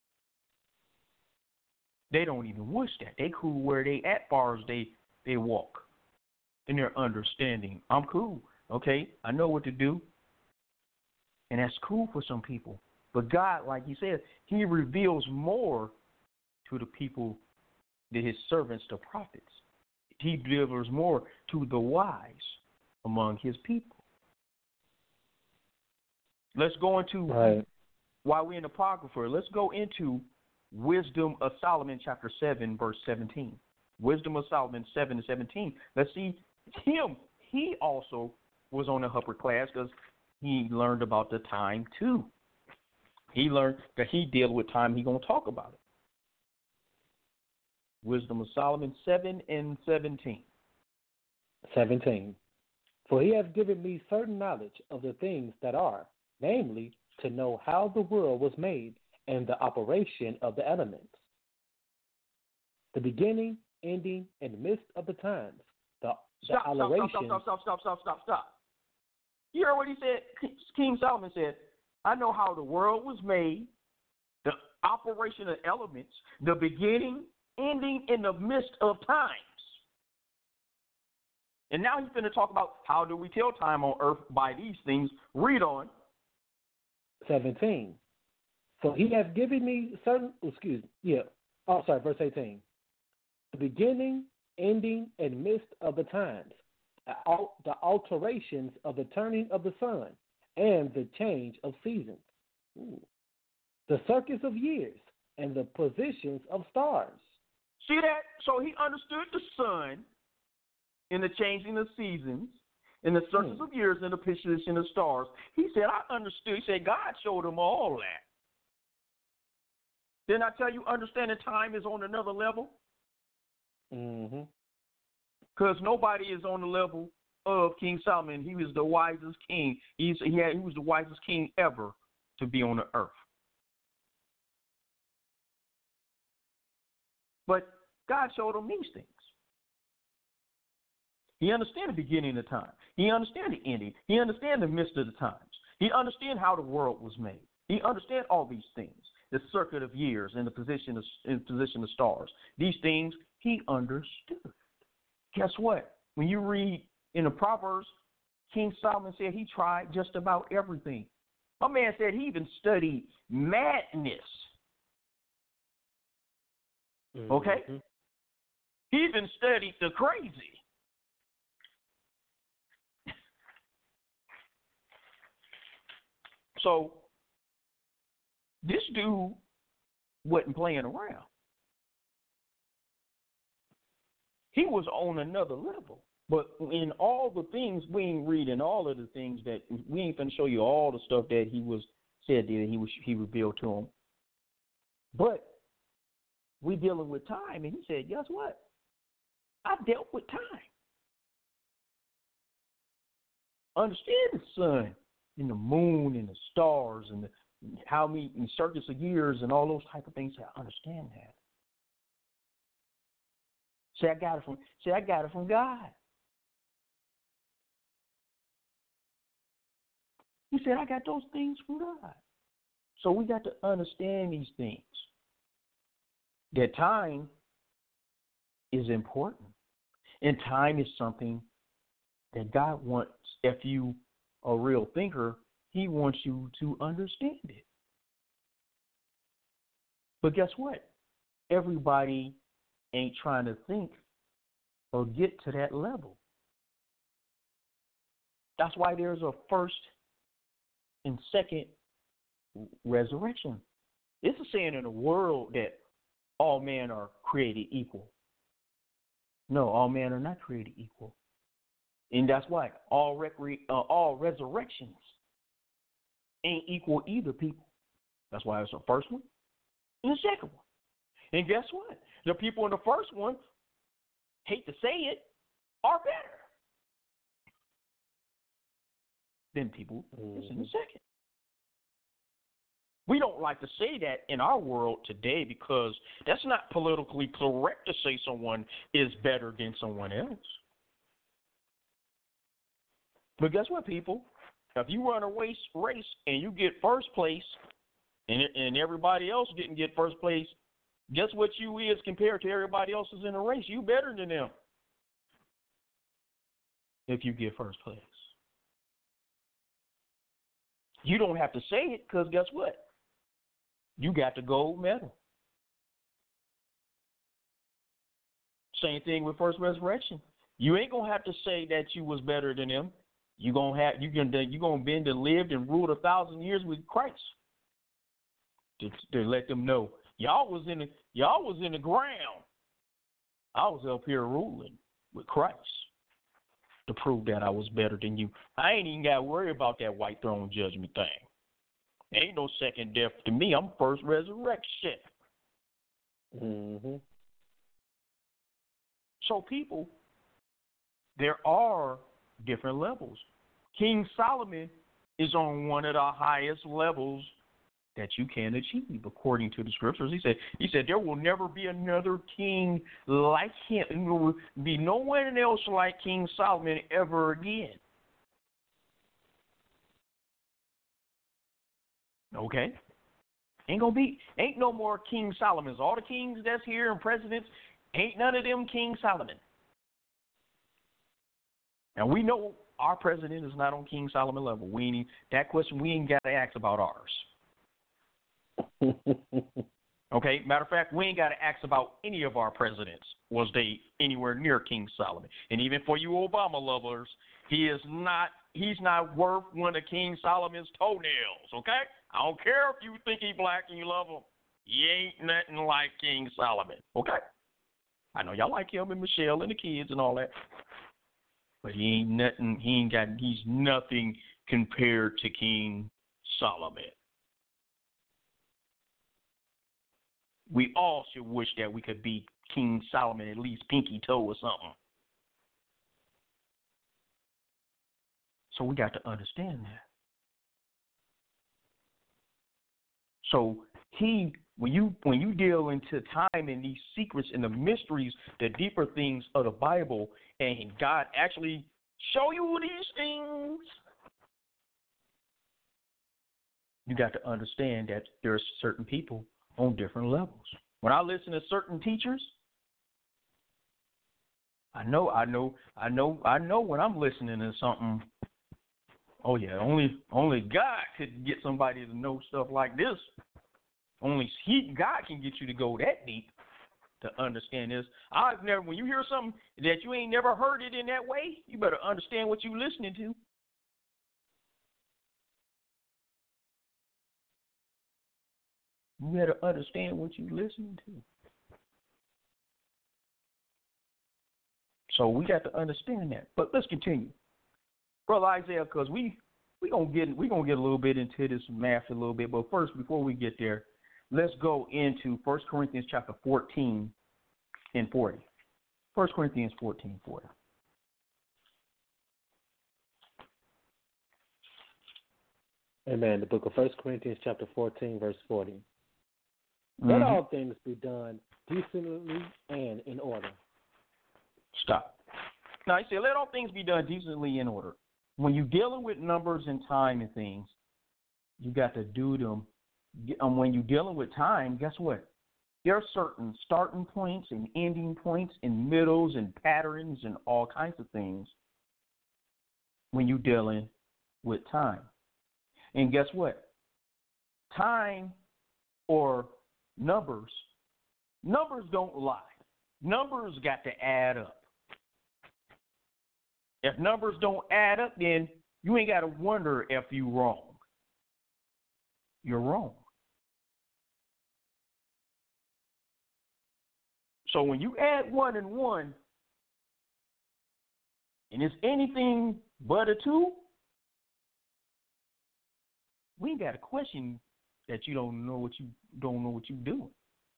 They don't even wish that. They cool where they at far as they, they walk. In their understanding. I'm cool. Okay? I know what to do. And that's cool for some people. But God, like he said, he reveals more to the people, to his servants, the prophets. He delivers more to the wise among his people. Let's go into, right. while we're in the Apocrypha, let's go into Wisdom of Solomon, chapter seven, verse seventeen. Wisdom of Solomon, seven to seventeen. Let's see him. He also was on the upper class because he learned about the time too. He learned that he dealt with time. He's going to talk about it. Wisdom of Solomon, seven and seventeen. seventeen. For he has given me certain knowledge of the things that are, namely, to know how the world was made and the operation of the elements, the beginning, ending, and midst of the times, the, the Stop, alteration. stop, stop, stop, stop, stop, stop, stop. You heard what he said? King Solomon said, I know how the world was made, the operation of elements, the beginning, ending, in the midst of times. And now he's going to talk about how do we tell time on earth by these things. Read on. seventeen. For he has given me certain, excuse me, yeah, oh, sorry, verse eighteen. The beginning, ending, and midst of the times, the alterations of the turning of the sun, and the change of seasons, Ooh. The circuits of years, and the positions of stars, See that? So he understood the sun in the changing of seasons, in the circles Hmm. of years, and the position of stars. He said, I understood. He said, God showed him all that. Didn't I tell you understanding time is on another level? Mm-hmm. Because nobody is on the level of King Solomon. He was the wisest king. He's, he, had, he was the wisest king ever to be on the earth. But God showed him these things. He understands the beginning of time. He understands the ending. He understands the midst of the times. He understands how the world was made. He understands all these things, the circuit of years and the position of, in position of stars. These things he understood. Guess what? When you read in the Proverbs, King Solomon said he tried just about everything. My man said he even studied madness. Mm-hmm. Okay? He even studied the crazy. So this dude wasn't playing around. He was on another level. But in all the things we ain't reading, all of the things that we ain't gonna show you all the stuff that he was said that he was he revealed to him. But we dealing with time, and he said, guess what? I dealt with time. Understand the sun and the moon and the stars and the, how many and circuits of years and all those type of things. I understand that. Say I got it from. Say I got it from God. He said I got those things from God. So we got to understand these things. That time is important, and time is something that God wants. If you are a real thinker, He wants you to understand it. But guess what? Everybody ain't trying to think or get to that level. That's why there's a first and second resurrection. It's a saying in the world that all men are created equal. No, all men are not created equal. And that's why all, recre- uh, all resurrections ain't equal either, people. That's why it's the first one and the second one. And guess what? The people in the first one, hate to say it, are better than people mm-hmm. that's in the second. We don't like to say that in our world today because that's not politically correct to say someone is better than someone else. But guess what, people? If you run a race, race and you get first place and, and everybody else didn't get first place, guess what you is compared to everybody else is in the race? You better than them if you get first place. You don't have to say it because guess what? You got the gold medal. Same thing with first resurrection. You ain't gonna have to say that you was better than them. You gonna have you gonna you gonna been and lived and ruled a thousand years with Christ. To, to let them know y'all was in the y'all was in the ground. I was up here ruling with Christ to prove that I was better than you. I ain't even got to worry about that white throne judgment thing. Ain't no second death to me. I'm first resurrection. Mm-hmm. So, people, there are different levels. King Solomon is on one of the highest levels that you can achieve, according to the scriptures. He said, he said, there will never be another king like him. There will be no one else like King Solomon ever again. Okay? Ain't gonna be, ain't no more King Solomons. All the kings that's here and presidents, ain't none of them King Solomon. And we know our president is not on King Solomon level. We ain't, that question, we ain't got to ask about ours. Okay, matter of fact, we ain't got to ask about any of our presidents. Was they anywhere near King Solomon? And even for you Obama lovers, he is not. He's not worth one of King Solomon's toenails. Okay, I don't care if you think he black and you love him. He ain't nothing like King Solomon. Okay. I know y'all like him and Michelle and the kids and all that, but he ain't nothing. He ain't got. He's nothing compared to King Solomon. We all should wish that we could be King Solomon, at least pinky toe or something. So we got to understand that. So he, when you when you deal into time and these secrets and the mysteries, the deeper things of the Bible, and God actually show you these things, you got to understand that there's certain people on different levels. When I listen to certain teachers, I know, I know, I know, I know when I'm listening to something. Oh yeah, only only God could get somebody to know stuff like this. Only He, God, can get you to go that deep to understand this. I've never. When you hear something that you ain't never heard it in that way, you better understand what you're listening to. You better understand what you're listening to. So we got to understand that. But let's continue. Brother Isaiah, because we we gonna get we gonna get a little bit into this math a little bit, but first, before we get there, let's go into First Corinthians chapter fourteen and forty. First Corinthians fourteen forty. Amen. The book of First Corinthians chapter fourteen, verse forty. Mm-hmm. Let all things be done decently and in order. Stop. Now, I say, let all things be done decently in order. When you're dealing with numbers and time and things, you got to do them. Um, when you're dealing with time, guess what? There are certain starting points and ending points and middles and patterns and all kinds of things when you're dealing with time. And guess what? Time or numbers, numbers don't lie. Numbers got to add up. If numbers don't add up, then you ain't got to wonder if you're wrong. You're wrong. So when you add one and one, and it's anything but a two, we ain't got to question that you don't know what you don't know what you're doing.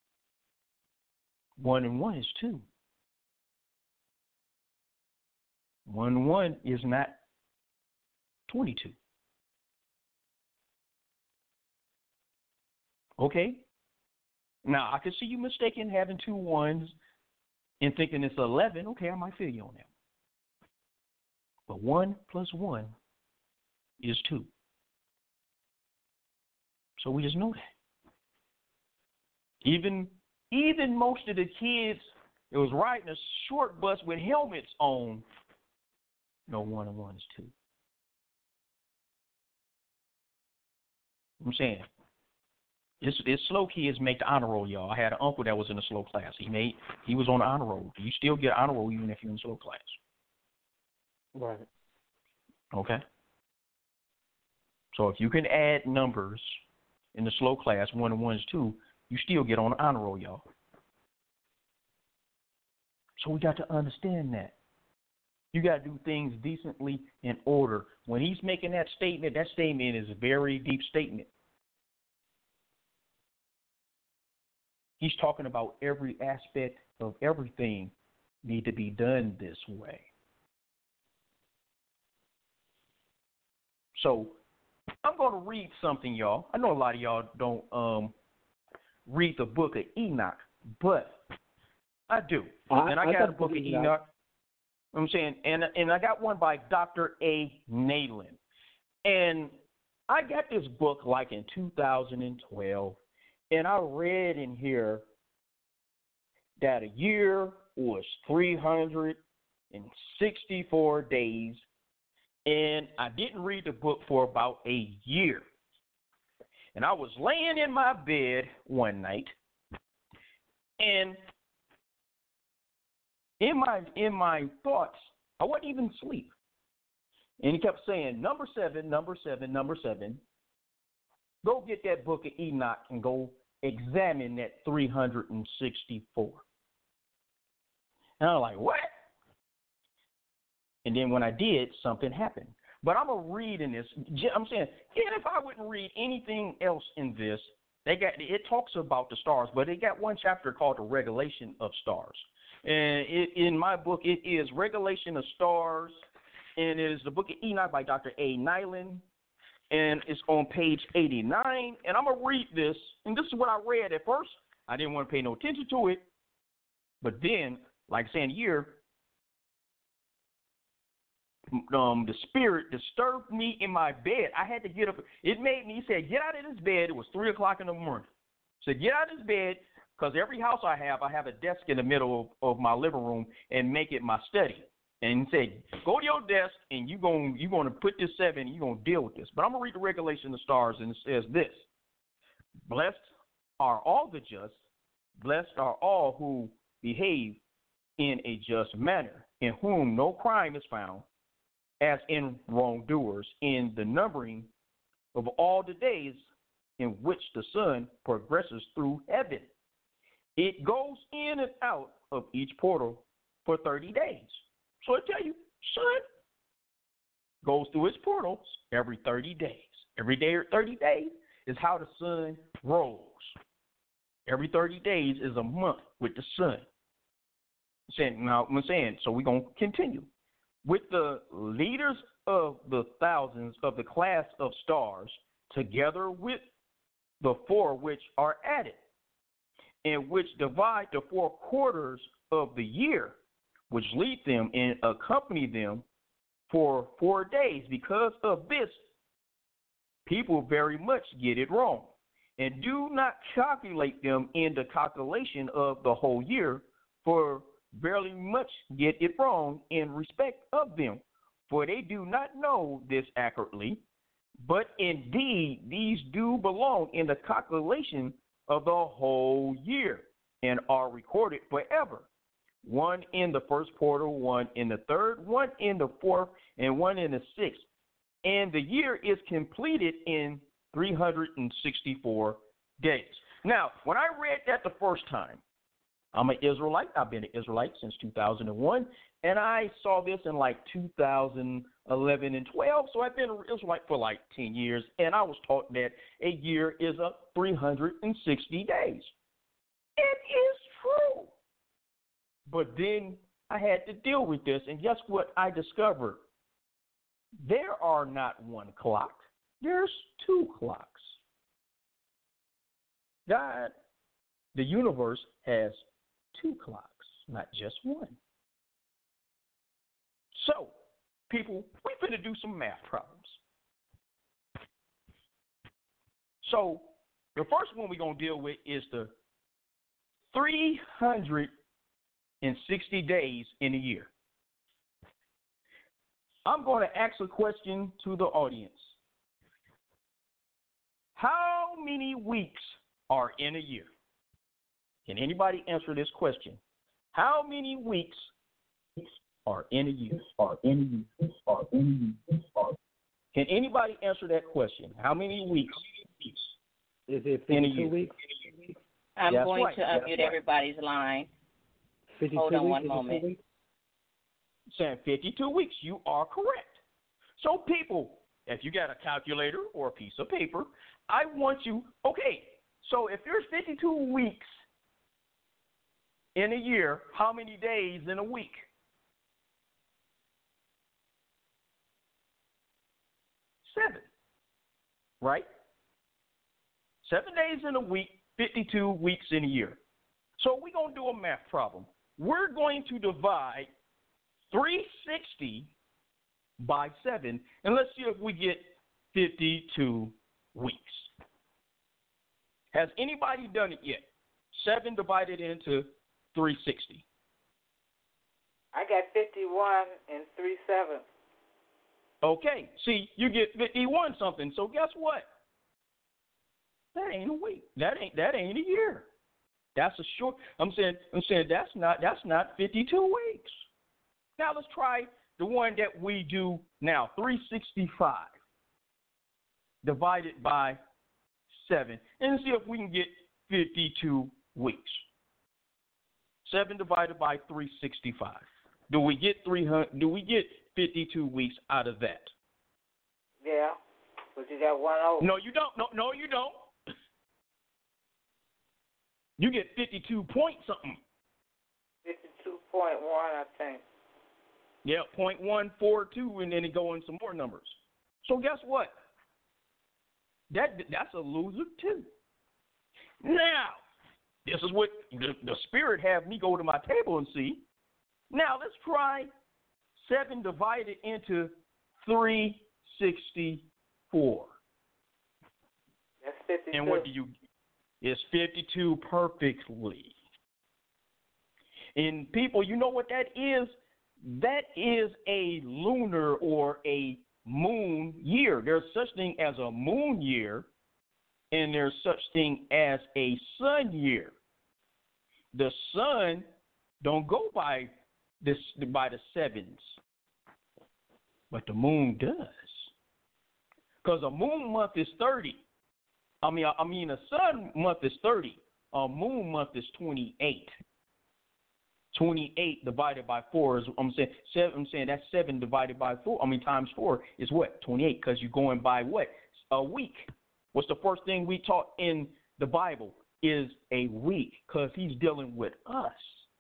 One and one is two. One and one is not twenty-two. Okay? Now, I could see you mistaken having two ones and thinking it's eleven. Okay, I might feel you on that. But one plus one is two. So we just know that. Even, even most of the kids that was riding a short bus with helmets on, no, one and one is two. I'm saying, it's, it's slow kids make the honor roll, y'all. I had an uncle that was in a slow class. He made, he was on the honor roll. You still get honor roll even if you're in slow class. Right. Okay. So if you can add numbers in the slow class, one and one is two, you still get on the honor roll, y'all. So we got to understand that. You got to do things decently in order. When he's making that statement, that statement is a very deep statement. He's talking about every aspect of everything need to be done this way. So I'm going to read something, y'all. I know a lot of y'all don't um, read the book of Enoch, but I do. I, and I, I got a book of Enoch. Enoch. I'm saying, and and I got one by Doctor A. Nayland. And I got this book like in two thousand twelve, and I read in here that a year was three hundred sixty-four days, and I didn't read the book for about a year. And I was laying in my bed one night, and In my in my thoughts, I wasn't even asleep. And he kept saying, number seven, number seven, number seven. Go get that book of Enoch and go examine that three hundred sixty-four. And I'm like, what? And then when I did, something happened. But I'm going to read in this. I'm saying, even if I wouldn't read anything else in this, they got it talks about the stars, but they got one chapter called The Regulation of Stars. And it, in my book, it is Regulation of Stars, and it is the book of Enoch by Doctor A. Nyland, and it's on page eighty-nine. And I'm going to read this, and this is what I read at first. I didn't want to pay no attention to it, but then, like saying here, Um, the spirit disturbed me in my bed. I had to get up. It made me, he said, get out of this bed. It was three o'clock in the morning. He said, get out of this bed, because every house I have, I have a desk in the middle of, of my living room and make it my study. And he said, go to your desk, and you're going you're gonna put this seven, and you're going to deal with this. But I'm going to read the Regulation of Stars, and it says this. Blessed are all the just. Blessed are all who behave in a just manner, in whom no crime is found, as in wrongdoers, in the numbering of all the days in which the sun progresses through heaven. It goes in and out of each portal for thirty days. So I tell you, sun goes through its portals every thirty days. Every day or thirty days is how the sun rolls. Every thirty days is a month with the sun. Saying, now I'm saying, so we're going to continue. With the leaders of the thousands of the class of stars, together with the four which are added, and which divide the four quarters of the year, which lead them and accompany them for four days. Because of this, people very much get it wrong, and do not calculate them in the calculation of the whole year, for very much get it wrong in respect of them, for they do not know this accurately, but indeed these do belong in the calculation of the whole year, and are recorded forever, one in the first portal, one in the third, one in the fourth, and one in the sixth. And the year is completed in three hundred sixty-four days. Now, when I read that the first time, I'm an Israelite. I've been an Israelite since two thousand one, and I saw this in like two thousand eleven and twelve. So I've been an Israelite for like ten years, and I was taught that a year is a three hundred sixty days. It is true. But then I had to deal with this, and guess what I discovered? There are not one clock. There's two clocks. God, the universe, has two clocks, not just one. So, people, we're going to do some math problems. So, the first one we're going to deal with is the three hundred sixty days in a year. I'm going to ask a question to the audience. How many weeks are in a year? Can anybody answer this question? How many weeks are in a year? Are in a year? Are in a year? Can anybody answer that question? How many weeks? Is it in a fifty-two year? weeks? I'm That's going right. to That's unmute right. everybody's line. fifty-two Hold on weeks? one fifty-two moment. weeks? Saying fifty-two weeks. You are correct. So, people, if you got a calculator or a piece of paper, I want you, okay, so if there's fifty-two weeks in a year, how many days in a week? Seven, right? Seven days in a week, fifty-two weeks in a year. So we're going to do a math problem. We're going to divide three hundred sixty by seven, and let's see if we get fifty-two weeks. Has anybody done it yet? seven divided into three hundred sixty. I got fifty-one and three sevenths. Okay, see, you get fifty-one something. So guess what? That ain't a week. That ain't that ain't a year. That's a short. I'm saying I'm saying that's not that's not fifty-two weeks. Now let's try the one that we do now. three hundred sixty-five divided by seven, and see if we can get fifty-two weeks. Seven divided by three hundred sixty-five. Do we get three hundred? Do we get fifty-two weeks out of that? Yeah, but you got one over. No, you don't. No, no, you don't. You get fifty-two point something. Fifty-two point one, I think. Yeah, point one four two, and then it go in some more numbers. So guess what? That that's a loser too. Now, this is what the, the Spirit have me go to my table and see. Now let's try seven divided into three sixty-four. That's fifty-two. And what do you? It's fifty-two perfectly. And people, you know what that is? That is a lunar or a moon year. There's such thing as a moon year, and there's such thing as a sun year. The sun don't go by this by the sevens, but the moon does. Because a moon month is thirty. I mean, I mean, a sun month is thirty. A moon month is twenty-eight. twenty-eight divided by four is, I'm saying, seven, I'm saying that's seven divided by four. I mean, times four is what? twenty-eight, because you're going by what? A week. What's the first thing we taught in the Bible is a week, because he's dealing with us.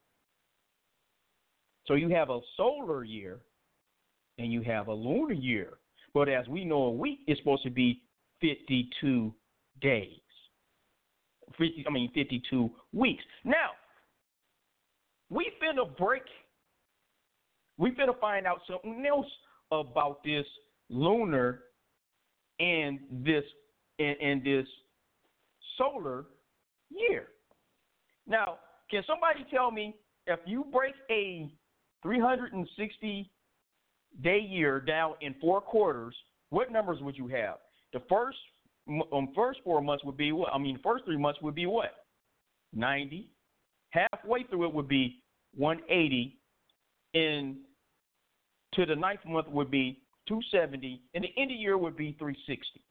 So you have a solar year and you have a lunar year. But as we know, a week is supposed to be fifty-two days. fifty, I mean, fifty-two weeks. Now, we finna break, we finna find out something else about this lunar and this and, and this solar year. Now, can somebody tell me if you break a three hundred sixty day year down in four quarters, what numbers would you have? The first um, first four months would be what? I mean, the first three months would be what? ninety. Halfway through it would be one eighty, and to the ninth month would be two seventy, and the end of the year would be three sixty.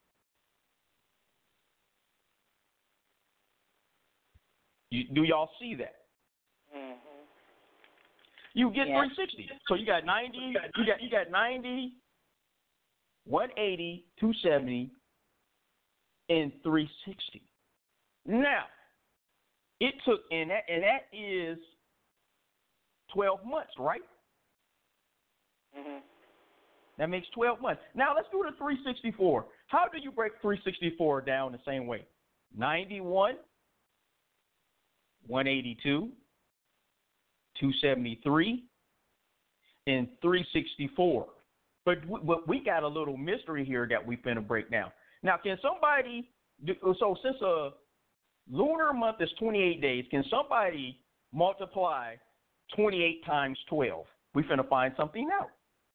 You, do y'all see that? Mm-hmm. You get Yeah. three sixty. So you got ninety. You got you got ninety, one eighty, two seventy, and three sixty. Now, it took and that and that is twelve months, right? Mm-hmm. That makes twelve months. Now let's do the three sixty-four. How do you break three sixty-four down the same way? ninety-one, one eighty-two, two seventy-three, and three sixty-four. But we, but we got a little mystery here that we finna break down. Now, can somebody do, so since a lunar month is twenty-eight days, can somebody multiply twenty-eight times twelve? We finna find something out.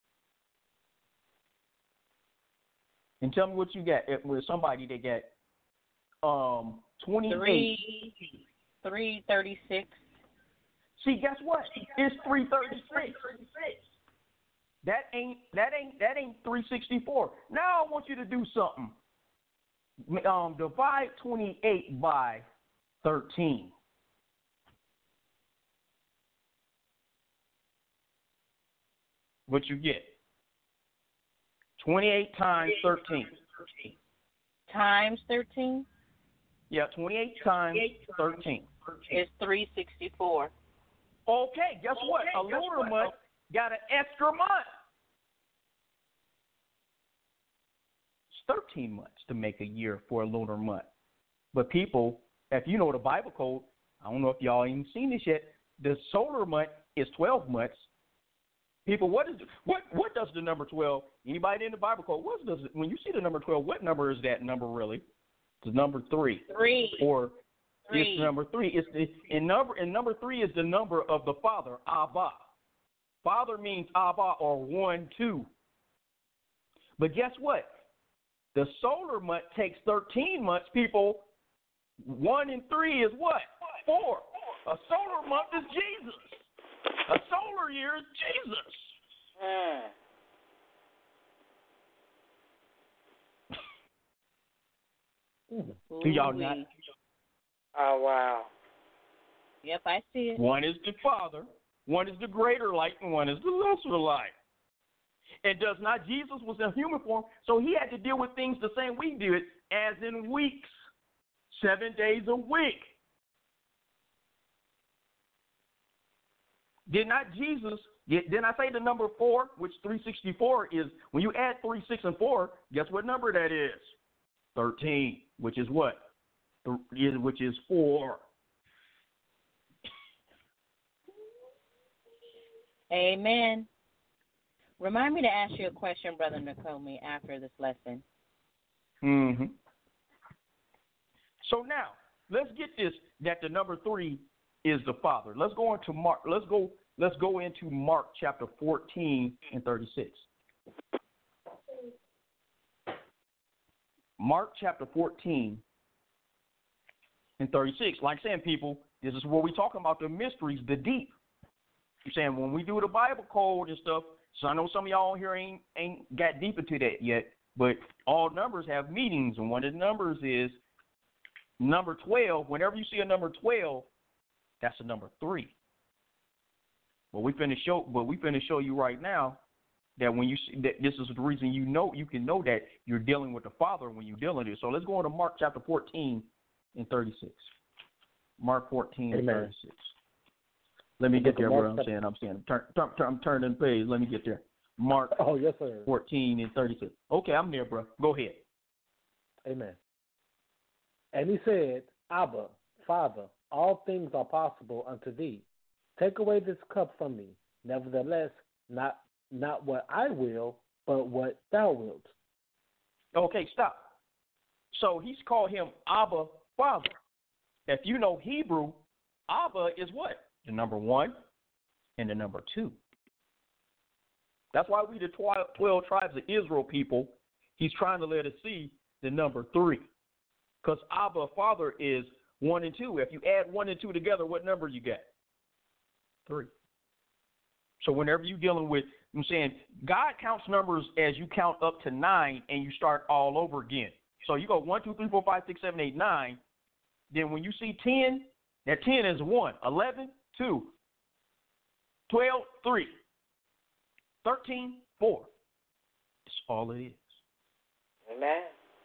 And tell me what you got. If with somebody that got um twenty-eight. Three, three thirty-six. See, guess what? It's three thirty-six. That ain't that ain't that ain't three sixty-four. Now I want you to do something. Um, divide twenty-eight by thirteen. What you get? twenty-eight times thirteen. Times thirteen Yeah, twenty-eight times thirteen. is three sixty-four. Okay, guess what? A lunar month got an extra month. It's thirteen months to make a year for a lunar month. But people, if you know the Bible code, I don't know if y'all even seen this yet, the solar month is twelve months. People, what is what what does the number twelve? Anybody in the Bible code? What does it, when you see the number twelve? What number is that number really? It's number three. Three. Or Three. it's number three. It's the in number and number three is the number of the Father, Abba. Father means Abba or one, two. But guess what? The solar month takes thirteen months. People, one and three is what? Four. A solar month is Jesus. A solar year is Jesus. Mm. Do y'all not? Oh, wow. Yep, I see it. One is the Father, one is the greater light, and one is the lesser light. And does not Jesus was in human form, so he had to deal with things the same we did, as in weeks, seven days a week. Did not Jesus, didn't I say the number four, which three sixty-four is, when you add three, six, and four, guess what number that is? thirteen, which is what? Which is four. Amen. Remind me to ask you a question, Brother Nakomi, after this lesson. Mm-hmm. So now, let's get this, that the number three is the Father. Let's go into Mark. Let's go. Let's go into Mark chapter fourteen and thirty-six. Mark chapter fourteen and thirty-six. Like saying, people, this is where we're talking about the mysteries, the deep. I'm saying when we do the Bible code and stuff. So I know some of y'all here ain't ain't got deep into that yet, but all numbers have meanings, and one of the numbers is number twelve. Whenever you see a number twelve, that's a number three. But we finna show, but we finna show you right now that when you see that, this is the reason you know you can know that you're dealing with the Father when you're dealing with it. So let's go into Mark chapter fourteen and thirty-six. Mark fourteen Amen. And thirty-six. Let me get there, bro. I'm saying, I'm saying, turn, turn, turn, I'm turning the page. Let me get there. Mark. Oh yes, sir. fourteen and thirty-six. Okay, I'm there, bro. Go ahead. Amen. And he said, Abba, Father, all things are possible unto thee. Take away this cup from me. Nevertheless, not not what I will, but what thou wilt. Okay, stop. So he's called him Abba, Father. If you know Hebrew, Abba is what? The number one and the number two. That's why we, the twelve tribes of Israel people, he's trying to let us see the number three. Because Abba, Father, is one and two. If you add one and two together, what number you get? Three. So whenever you're dealing with, I'm saying, God counts numbers as you count up to nine and you start all over again. So you go one, two, three, four, five, six, seven, eight, nine. Then when you see ten, that ten is one. eleven, two. twelve, three. thirteen, four. That's all it is. Amen.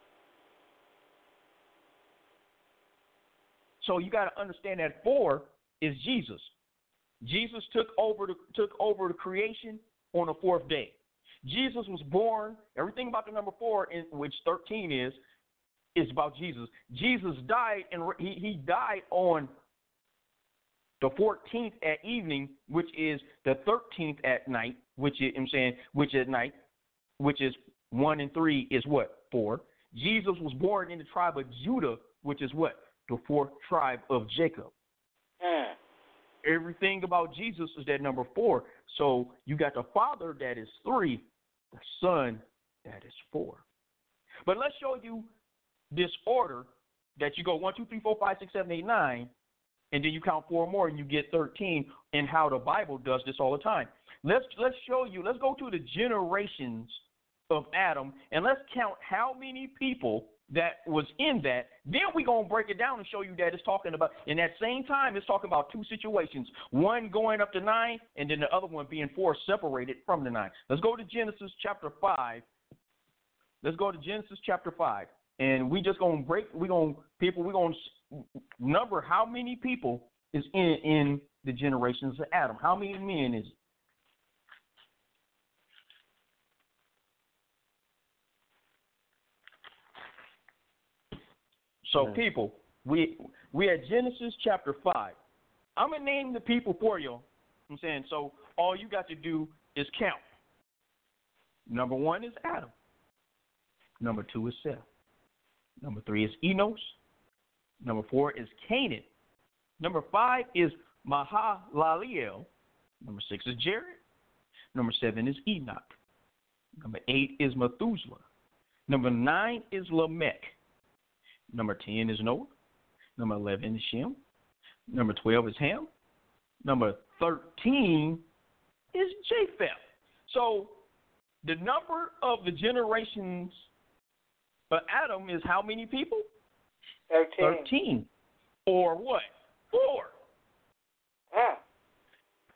So you got to understand that four is Jesus. Jesus took over the took over the creation on the fourth day. Jesus was born. Everything about the number four, in which thirteen is, is about Jesus. Jesus died, and he, he died on the fourteenth at evening, which is the thirteenth at night, which is I'm saying, which at night, which is one and three is what? Four. Jesus was born in the tribe of Judah, which is what? The fourth tribe of Jacob. Mm. Everything about Jesus is that number four. So you got the Father that is three, the Son that is four. But let's show you this order that you go one, two, three, four, five, six, seven, eight, nine, and then you count four more and you get thirteen, and how the Bible does this all the time. Let's let's show you, let's go to the generations of Adam, and let's count how many people that was in that. Then we're going to break it down and show you that it's talking about, in that same time, it's talking about two situations, one going up to nine, and then the other one being four separated from the nine. Let's go to Genesis chapter five. Let's go to Genesis chapter five. And we just going to break, we're going to, people, we're going to number how many people is in, in the generations of Adam. How many men is it? So, yeah. people, we we at Genesis chapter five. I'm going to name the people for you. I'm saying, so all you got to do is count. Number one is Adam. Number two is Seth. Number three is Enos. Number four is Canaan. Number five is Mahalaleel. Number six is Jared. Number seven is Enoch. Number eight is Methuselah. Number nine is Lamech. Number ten is Noah. Number eleven is Shem. Number twelve is Ham. Number thirteen is Japheth. So the number of the generations of Adam is how many people? Thirteen. Thirteen. Or what? Four.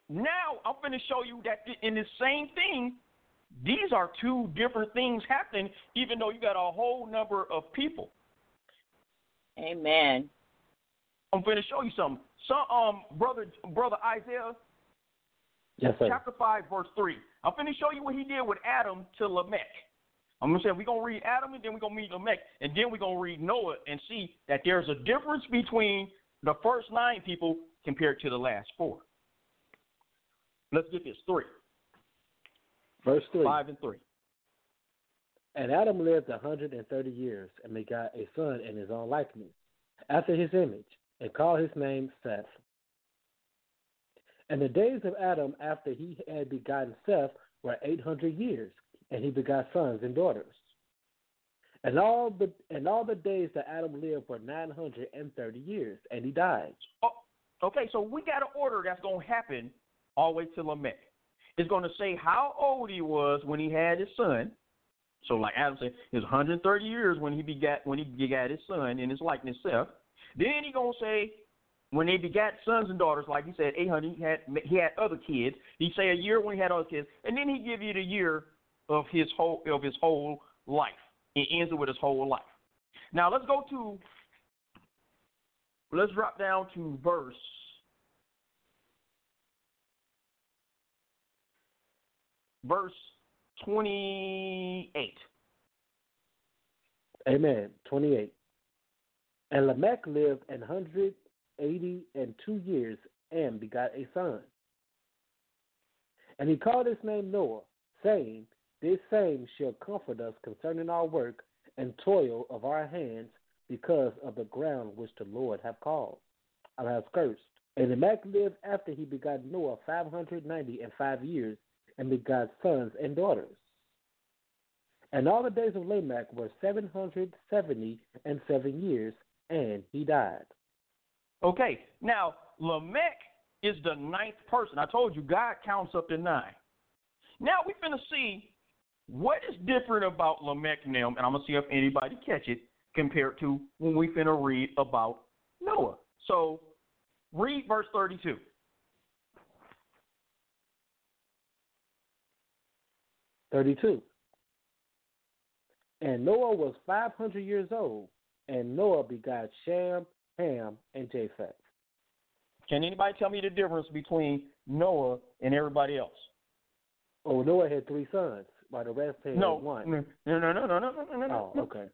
now I'm going to show you that in the same thing, these are two different things happening, even though you got a whole number of people. Amen. I'm going to show you something. So, um, brother, brother Isaiah, yes, sir. chapter five, verse three. I'm going to show you what he did with Adam to Lamech. I'm going to say we're going to read Adam, and then we're going to read Lamech, and then we're going to read Noah and see that there's a difference between the first nine people compared to the last four. Let's get this. Three. Verse three. Five and three. And Adam lived a hundred and thirty years, and begot a son in his own likeness, after his image, and called his name Seth. And the days of Adam after he had begotten Seth were eight hundred years, and he begot sons and daughters. And all the and all the days that Adam lived were nine hundred and thirty years, and he died. Oh, okay, so we got an order that's going to happen all the way to Lamech. It's going to say how old he was when he had his son. So, like Adam said, it was one hundred thirty years when he begat when he begat his son in his likeness, Seth. Then he gonna say when they begat sons and daughters, like he said, eight hundred. He had he had other kids. He say a year when he had other kids, and then he give you the year of his whole of his whole life. It ends it with his whole life. Now let's go to let's drop down to verse verse twenty-eight. Amen. twenty-eight. And Lamech lived an hundred eighty and two years, and begot a son. And he called his name Noah, saying, This same shall comfort us concerning our work and toil of our hands, because of the ground which the Lord hath called, I have cursed. And Lamech lived after he begot Noah five hundred ninety and five years, and begot sons and daughters. And all the days of Lamech were seven hundred seventy and seven years, and he died. Okay, now Lamech is the ninth person. I told you God counts up to nine. Now we're going to see what is different about Lamech and them, and I'm going to see if anybody catch it, compared to when we finna read about Noah. So read verse thirty-two. thirty-two. And Noah was five hundred years old, and Noah begot Shem, Ham, and Japheth. Can anybody tell me the difference between Noah and everybody else? Oh, Noah had three sons, while the rest had no, one. No, no, no, no, no, no, no, no. Oh, okay.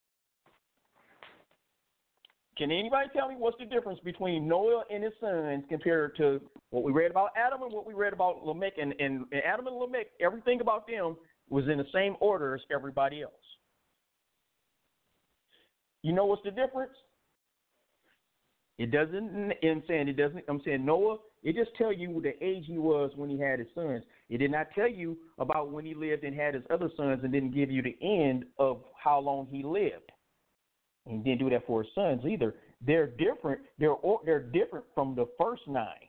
Can anybody tell me what's the difference between Noah and his sons compared to what we read about Adam and what we read about Lamech? And, and, and Adam and Lamech, everything about them was in the same order as everybody else. You know what's the difference? It doesn't, I'm saying it doesn't, I'm saying Noah, it just tell you the age he was when he had his sons. It did not tell you about when he lived and had his other sons, and didn't give you the end of how long he lived. And he didn't do that for his sons either. They're different. They're they're different from the first nine.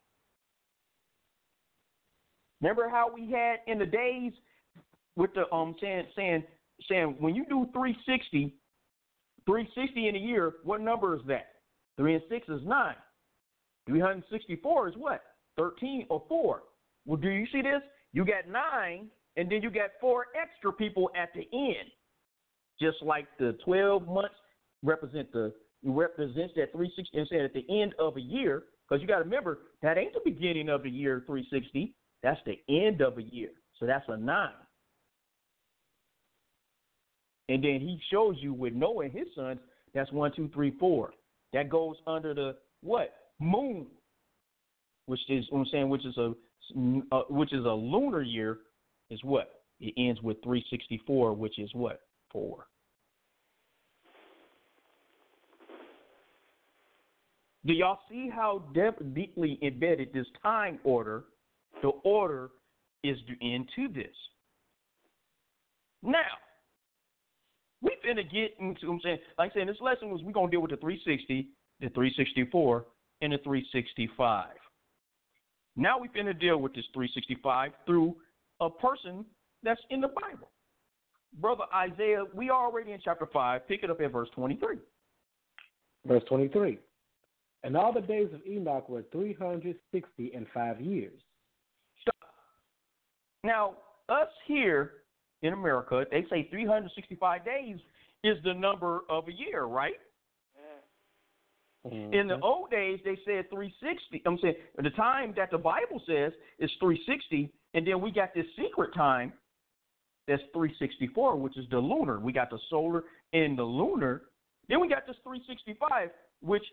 Remember how we had in the days with the um saying saying saying when you do three sixty, three sixty in a year, what number is that? Three and six is nine. Three hundred sixty-four is what? Thirteen or four. Well, do you see this? You got nine, and then you got four extra people at the end. Just like the twelve months represent the represents that three sixty, and said at the end of a year, because you got to remember that ain't the beginning of the year three sixty. That's the end of a year. So that's a nine. And then he shows you with Noah and his sons, that's one, two, three, four. That goes under the what? Moon, which is what I'm saying, which is a uh, which is a lunar year, is what? It ends with three sixty-four, which is what? Four. Do y'all see how de- deeply embedded this time order, the order is into this? Now, we're going to get into, I'm saying, like I said, this lesson was we're going to deal with the three sixty, the three sixty-four, and the three sixty-five. Now we're going to deal with this three sixty-five through a person that's in the Bible. Brother Isaiah, we are already in chapter five. Pick it up at verse twenty-three. Verse twenty-three. And all the days of Enoch were three hundred sixty and five years. Now, us here in America, they say three hundred sixty-five days is the number of a year, right? Mm-hmm. In the old days, they said three sixty. I'm saying the time that the Bible says is three sixty, and then we got this secret time that's three sixty-four, which is the lunar. We got the solar and the lunar. Then we got this three sixty-five, which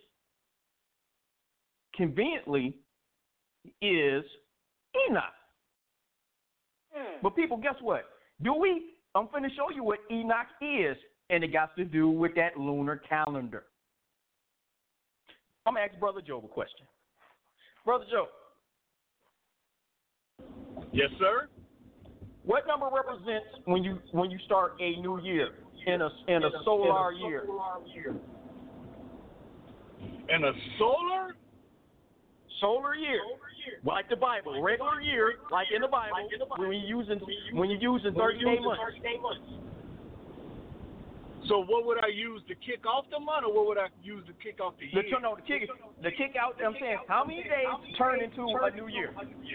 conveniently is Enoch. Hmm. But people, guess what? Do we? I'm going to show you what Enoch is, and it got to do with that lunar calendar. I'm going to ask Brother Joe a question. Brother Joe. Yes, sir. What number represents when you when you start a new year in a in a solar year? And a solar? Solar year, like the Bible, regular year, like in the Bible. When you're using when you're using thirty day months. So what would I use to kick off the month, or what would I use to kick off the The, year? no, the kick, the kick out. I'm saying, how many days turn into a new year?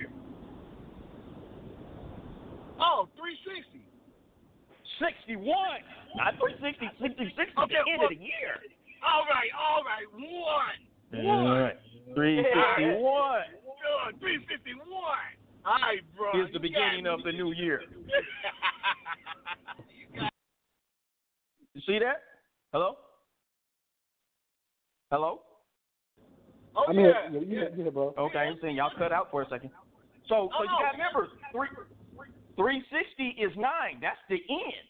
Oh, three sixty. sixty-one, not three sixty. sixty-six is Okay, the end well, of the year. All right, all right, one. All right, three sixty-one Good, three fifty-one. All right, bro. is the beginning of the new year. You see that? Hello? Hello? Oh, I'm yeah. here. Yeah, you, yeah. you, bro. Okay, I'm saying y'all cut out for a second. So, so you got to remember, three, three sixty is nine. That's the end.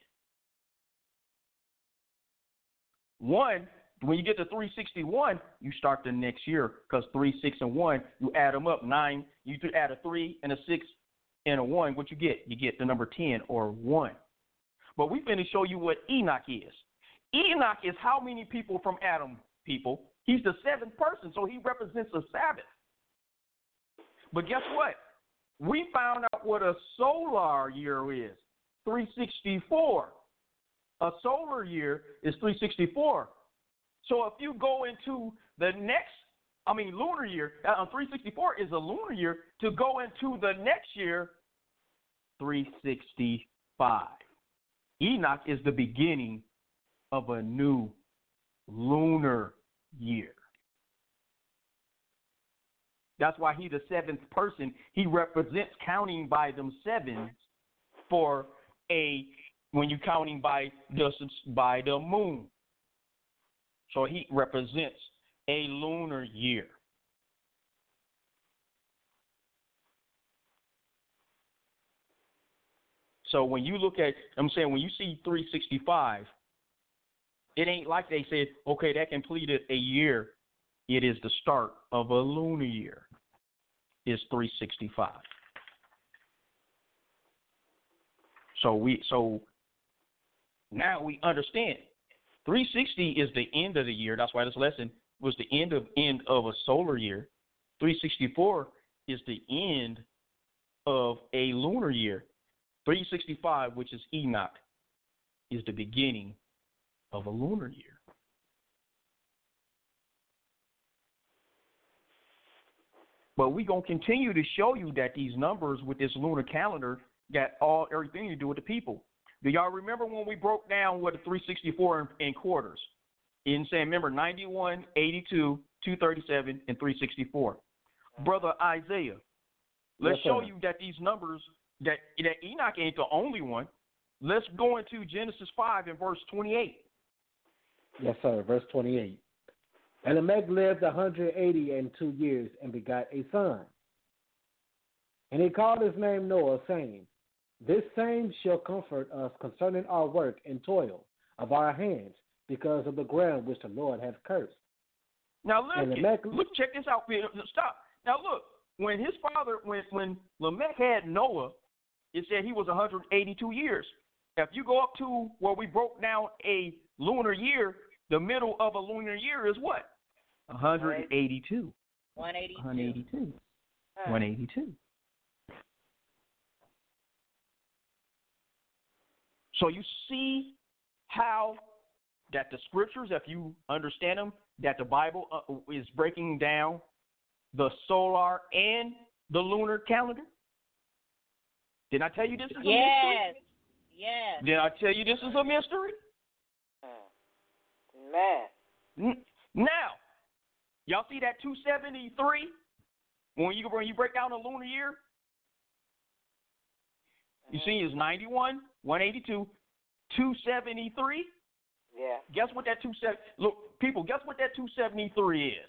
One, when you get to three sixty-one, you start the next year because three, six, and one, you add them up. Nine, you add a three and a six and a one. What you get? You get the number ten or one. But we finna show you what Enoch is. Enoch is how many people from Adam, people? He's the seventh person, so he represents a Sabbath. But guess what? We found out what a solar year is, three sixty-four. A solar year is three sixty-four. So if you go into the next, I mean lunar year, uh, three sixty-four is a lunar year. To go into the next year, three sixty-five. Enoch is the beginning of a new lunar year. That's why he's the seventh person. He represents counting by them sevens for a when you're counting by the by the moon. So he represents a lunar year. So when you look at, I'm saying when you see three sixty-five, it ain't like they said, okay, that completed a year. It is the start of a lunar year. Is three sixty-five. So we so now we understand. three sixty is the end of the year. That's why this lesson was the end of end of a solar year. three sixty-four is the end of a lunar year. three sixty-five, which is Enoch, is the beginning of a lunar year. But we're going to continue to show you that these numbers with this lunar calendar got all everything to do with the people. Do y'all remember when we broke down what the three sixty-four in, in quarters? In saying, remember, ninety-one, eighty-two, two thirty-seven, and three sixty-four. Brother Isaiah, let's Yes, show sir. you that these numbers, that, that Enoch ain't the only one. Let's go into Genesis five and verse twenty-eight. Yes, sir. Verse twenty-eight. And Lamech lived a hundred eighty and two years and begot a son. And he called his name Noah, saying, This same shall comfort us concerning our work and toil of our hands, because of the ground which the Lord hath cursed. Now look, And Lamech, look, check this out. Stop. Now look, when his father, when when Lamech had Noah, it said he was one hundred eighty-two years. If you go up to where we broke down a lunar year, the middle of a lunar year is what? one hundred eighty-two. one eighty-two. one eighty-two. Huh. one eighty-two. So you see how that the scriptures, if you understand them, that the Bible uh, is breaking down the solar and the lunar calendar. Did I tell you this is a Yes. mystery? Yes. Did I tell you this is a mystery? Man. N- Now, y'all see that two seventy-three? When you when you break down a lunar year, you see it's ninety-one, one eighty-two, two seventy-three. Yeah. Guess what that two seven? Look, people, guess what that two seventy-three is?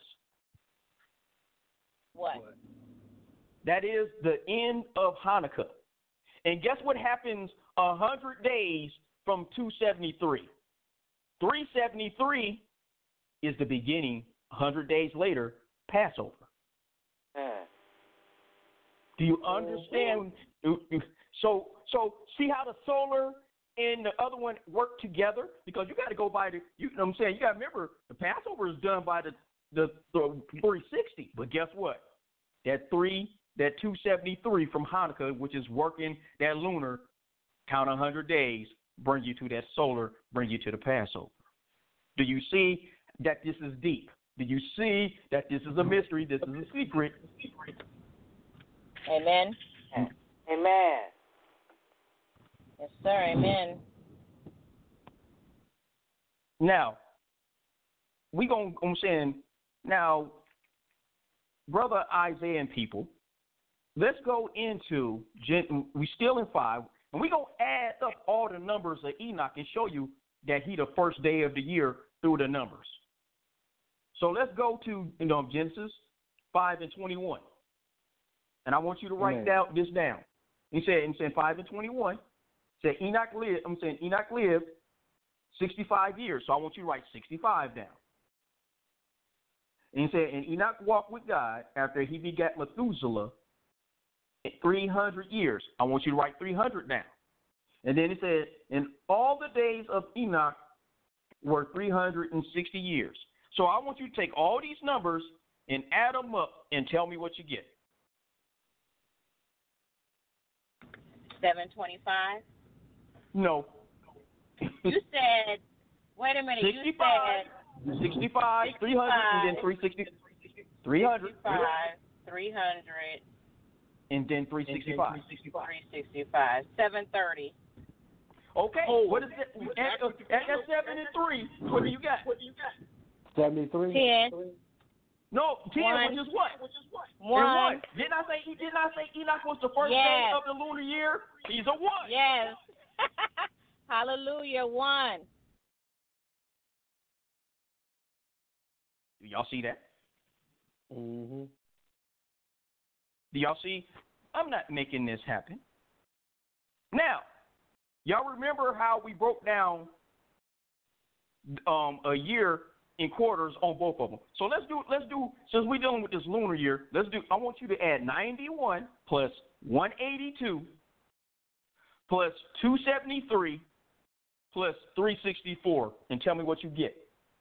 What? That is the end of Hanukkah. And guess what happens a hundred days from two seventy-three? three seventy-three is the beginning. A hundred days later, Passover. Mm. Do you understand? So, so see how the solar and the other one work together? Because you got to go by the. You know what I'm saying? You got to remember the Passover is done by the the, the three sixty. But guess what? That three, that two seventy-three from Hanukkah, which is working that lunar, count a hundred days, bring you to that solar, bring you to the Passover. Do you see that this is deep? Do you see that this is a mystery? This is a secret. Amen. Amen. Yes, sir. Amen. Now, we gonna I'm saying now, brother Isaiah and people, let's go into we still in five, and we gonna add up all the numbers of Enoch and show you that he the first day of the year through the numbers. So let's go to you know Genesis five and twenty one, and I want you to write down this down. He said in saying five and twenty one, said Enoch lived. I'm saying Enoch lived sixty five years. So I want you to write sixty five down. And he said, and Enoch walked with God after he begat Methuselah three hundred years. I want you to write three hundred down. And then he said, and all the days of Enoch were three hundred sixty years. So I want you to take all these numbers and add them up and tell me what you get. seven twenty-five. No. You said, wait a minute, sixty-five, you said sixty-five, three hundred, and then three sixty, three hundred, sixty-five, three hundred, and then three sixty-five. three sixty-five, seven thirty. Okay, oh, what is it? At, uh, at that seven and three, what do you got? What do you got? seventy-three. ten. No, ten, one. which is what? Which is what? One. And one. Didn't I say? Didn't I say Enoch was the first Yes. day of the lunar year? He's a one. Yes. Hallelujah, one. Do y'all see that? Mm-hmm. Do y'all see? I'm not making this happen. Now, y'all remember how we broke down um, a year in quarters on both of them. So let's do let's do since we're dealing with this lunar year. Let's do. I want you to add ninety-one plus one eighty-two plus two seventy-three plus three sixty-four, and tell me what you get.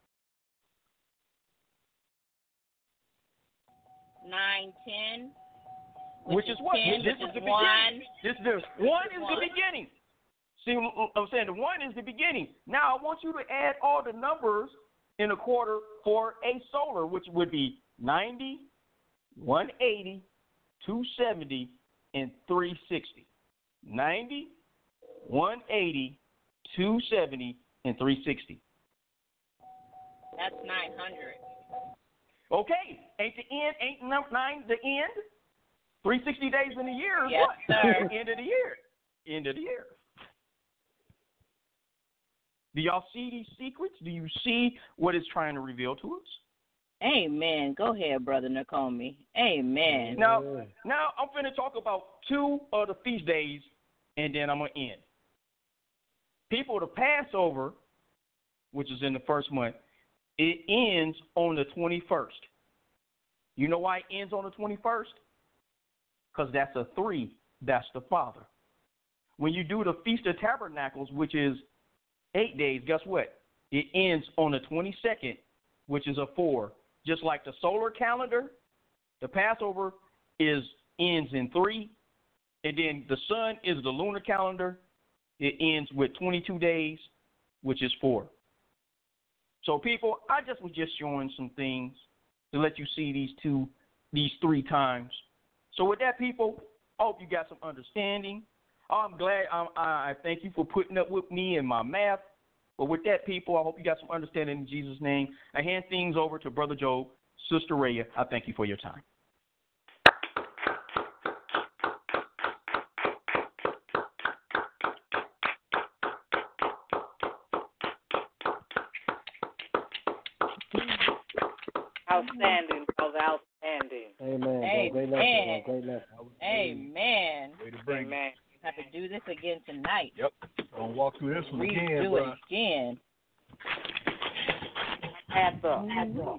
Nine, ten. Which, which is, is what? ten, this which is the one. beginning. This is one is one. the beginning. See, I'm saying the one is the beginning. Now I want you to add all the numbers in a quarter for a solar, which would be ninety, one eighty, two seventy, and three sixty. ninety, one eighty, two seventy, and three sixty. That's nine hundred. Okay, ain't the end? Ain't number nine the end? three hundred sixty days in a year is Yes, what? sir. End of the year. End of the year. Do y'all see these secrets? Do you see what it's trying to reveal to us? Amen. Go ahead, Brother Nakomi. Amen. Now, now I'm going to talk about two of the feast days, and then I'm going to end. People, the Passover, which is in the first month, it ends on the twenty-first. You know why it ends on the twenty-first? Because that's a three. That's the Father. When you do the Feast of Tabernacles, which is eight days, guess what? It ends on the twenty-second, which is a four. Just like the solar calendar, the Passover is ends in three, and then the sun is the lunar calendar. It ends with twenty-two days, which is four. So, people, I just was just showing some things to let you see these two, these three times. So, with that, people, I hope you got some understanding. I'm glad. Um, I I thank you for putting up with me and my math. But with that, people, I hope you got some understanding in Jesus' name. I hand things over to Brother Joe, Sister Raya. I thank you for your time. Outstanding, brother, outstanding. Amen. Amen. Great lesson. Great lesson. Amen. Way to bring Amen. Have to do this again tonight. Yep. Gonna walk through this one again, Redo bro. it again. Hats up. Hats up.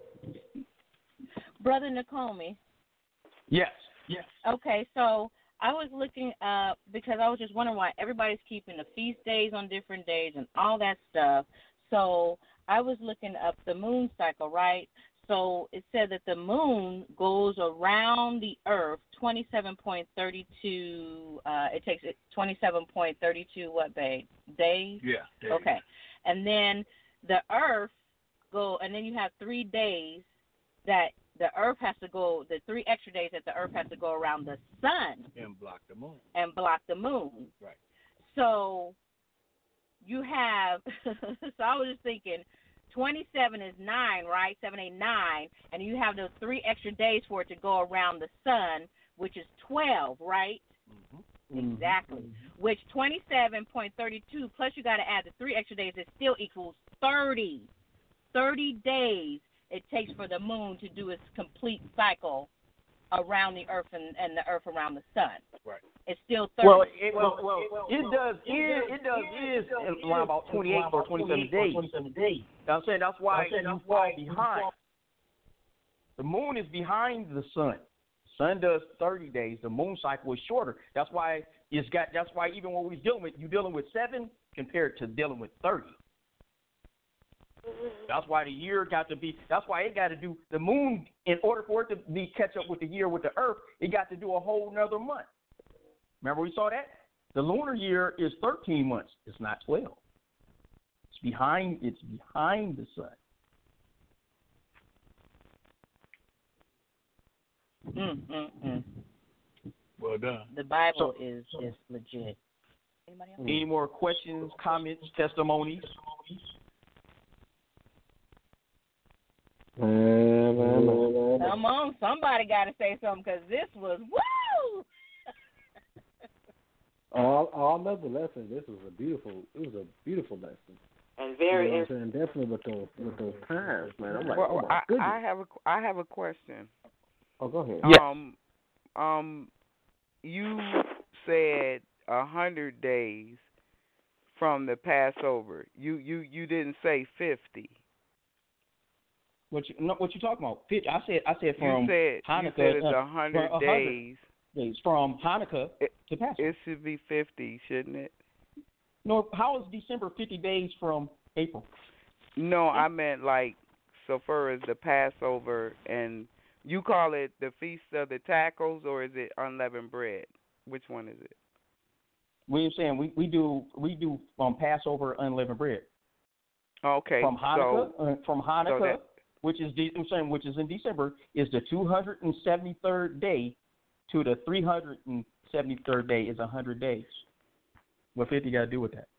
Brother Nakomi. Yes. Yes. Okay, so I was looking up because I was just wondering why everybody's keeping the feast days on different days and all that stuff. So I was looking up the moon cycle, right? So it said that the moon goes around the earth twenty-seven point three two, uh, it takes it twenty-seven point three two, what, babe? Days? Yeah. there you Okay. And then the earth go, and then you have three days that the earth has to go, the three extra days that the earth has to go around the sun go. And block the moon. and block the moon. Right. So you have, so I was just thinking, twenty-seven is nine, right? Seven, eight, nine, and you have those three extra days for it to go around the sun, which is twelve, right? Mm-hmm. Exactly. Mm-hmm. Which twenty-seven point three two plus you got to add the three extra days, it still equals thirty. thirty days it takes for the moon to do its complete cycle around the earth and, and the earth around the sun. Right. It's still thirty. Well, it, well, well, it does. It, it does is around about twenty-eight or twenty-seven days. I'm saying that's why you fall behind. The moon is behind the sun. Sun does thirty days. The moon cycle is shorter. That's why it's got. That's why even when we're dealing with you dealing with seven compared to dealing with thirty. That's why the year got to be. That's why it got to do the moon in order for it to be catch up with the year with the Earth. It got to do a whole nother month. Remember we saw that the lunar year is thirteen months. It's not twelve. It's behind. It's behind the sun. Mm, mm, mm. Well done. The Bible So- is is legit. Anybody else? Any more questions, comments, testimonies? Come on, somebody got to say something because this was woo. All, all another lesson. This was a beautiful. It was a beautiful lesson. And very You know what I'm saying? Definitely with those with those times, man. I'm like, oh Well, my I, goodness. I have a I have a question. Oh, go ahead. Yes. Um, um, you said a hundred days from the Passover. You you you didn't say fifty. What you no, what you talking about? Fifty. I said I said from you said Hanukkah. you said it's uh, a hundred from days. days from Hanukkah It- to Passover. It should be fifty, shouldn't it? No, how is December fifty days from April? No, I meant like so far as the Passover, and you call it the Feast of the Tackles, or is it unleavened bread? Which one is it? We're saying we, we do we do um, Passover unleavened bread Okay, from Hanukkah so uh, from Hanukkah, so that- which is de- I'm saying which is in December, is the two hundred seventy-third day to the three hundred seventy-third day is one hundred days. What fifty got to do with that?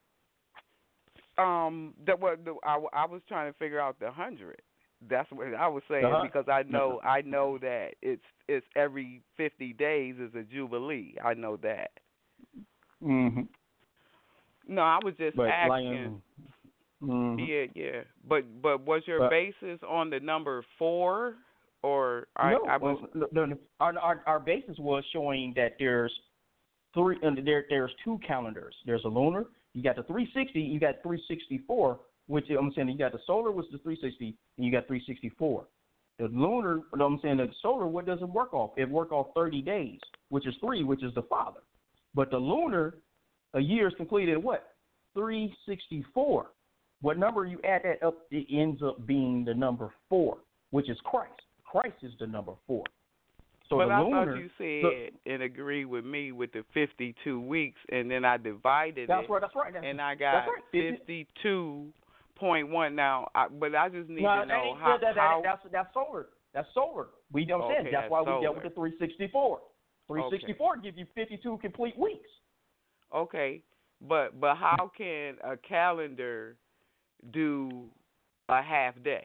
Um, that was the, I, I was trying to figure out the hundred. That's what I was saying Uh-huh. because I know I know that it's it's every fifty days is a jubilee. I know that. Mm-hmm. No, I was just But like, asking. um, mhm. Yeah, yeah. But but was your But- basis on the number four, or I, no, I was well, no, no, our, our our basis was showing that there's three. Uh, there there's two calendars. There's a lunar. You got the three sixty. You got three sixty-four. Which I'm saying you got the solar, which is the three sixty, and you got three sixty-four. The lunar, you know what I'm saying the solar, what does it work off? It work off thirty days, which is three, which is the father. But the lunar, a year is completed at what? three sixty-four. What number you add that up, it ends up being the number four, which is Christ. Christ is the number four. So but the I lunar, thought you said and agreed with me with the fifty-two weeks, and then I divided that's it, right, that's right. That's, and I got that's right. fifty fifty-two point one now. I, but I just need no, to that know ain't- how. that, that, how that's that's solar. That's solar. We don't say Okay, that's that's why we dealt solar. with the three sixty-four. three sixty-four give you fifty-two complete weeks. Okay, but but how can a calendar do a half day?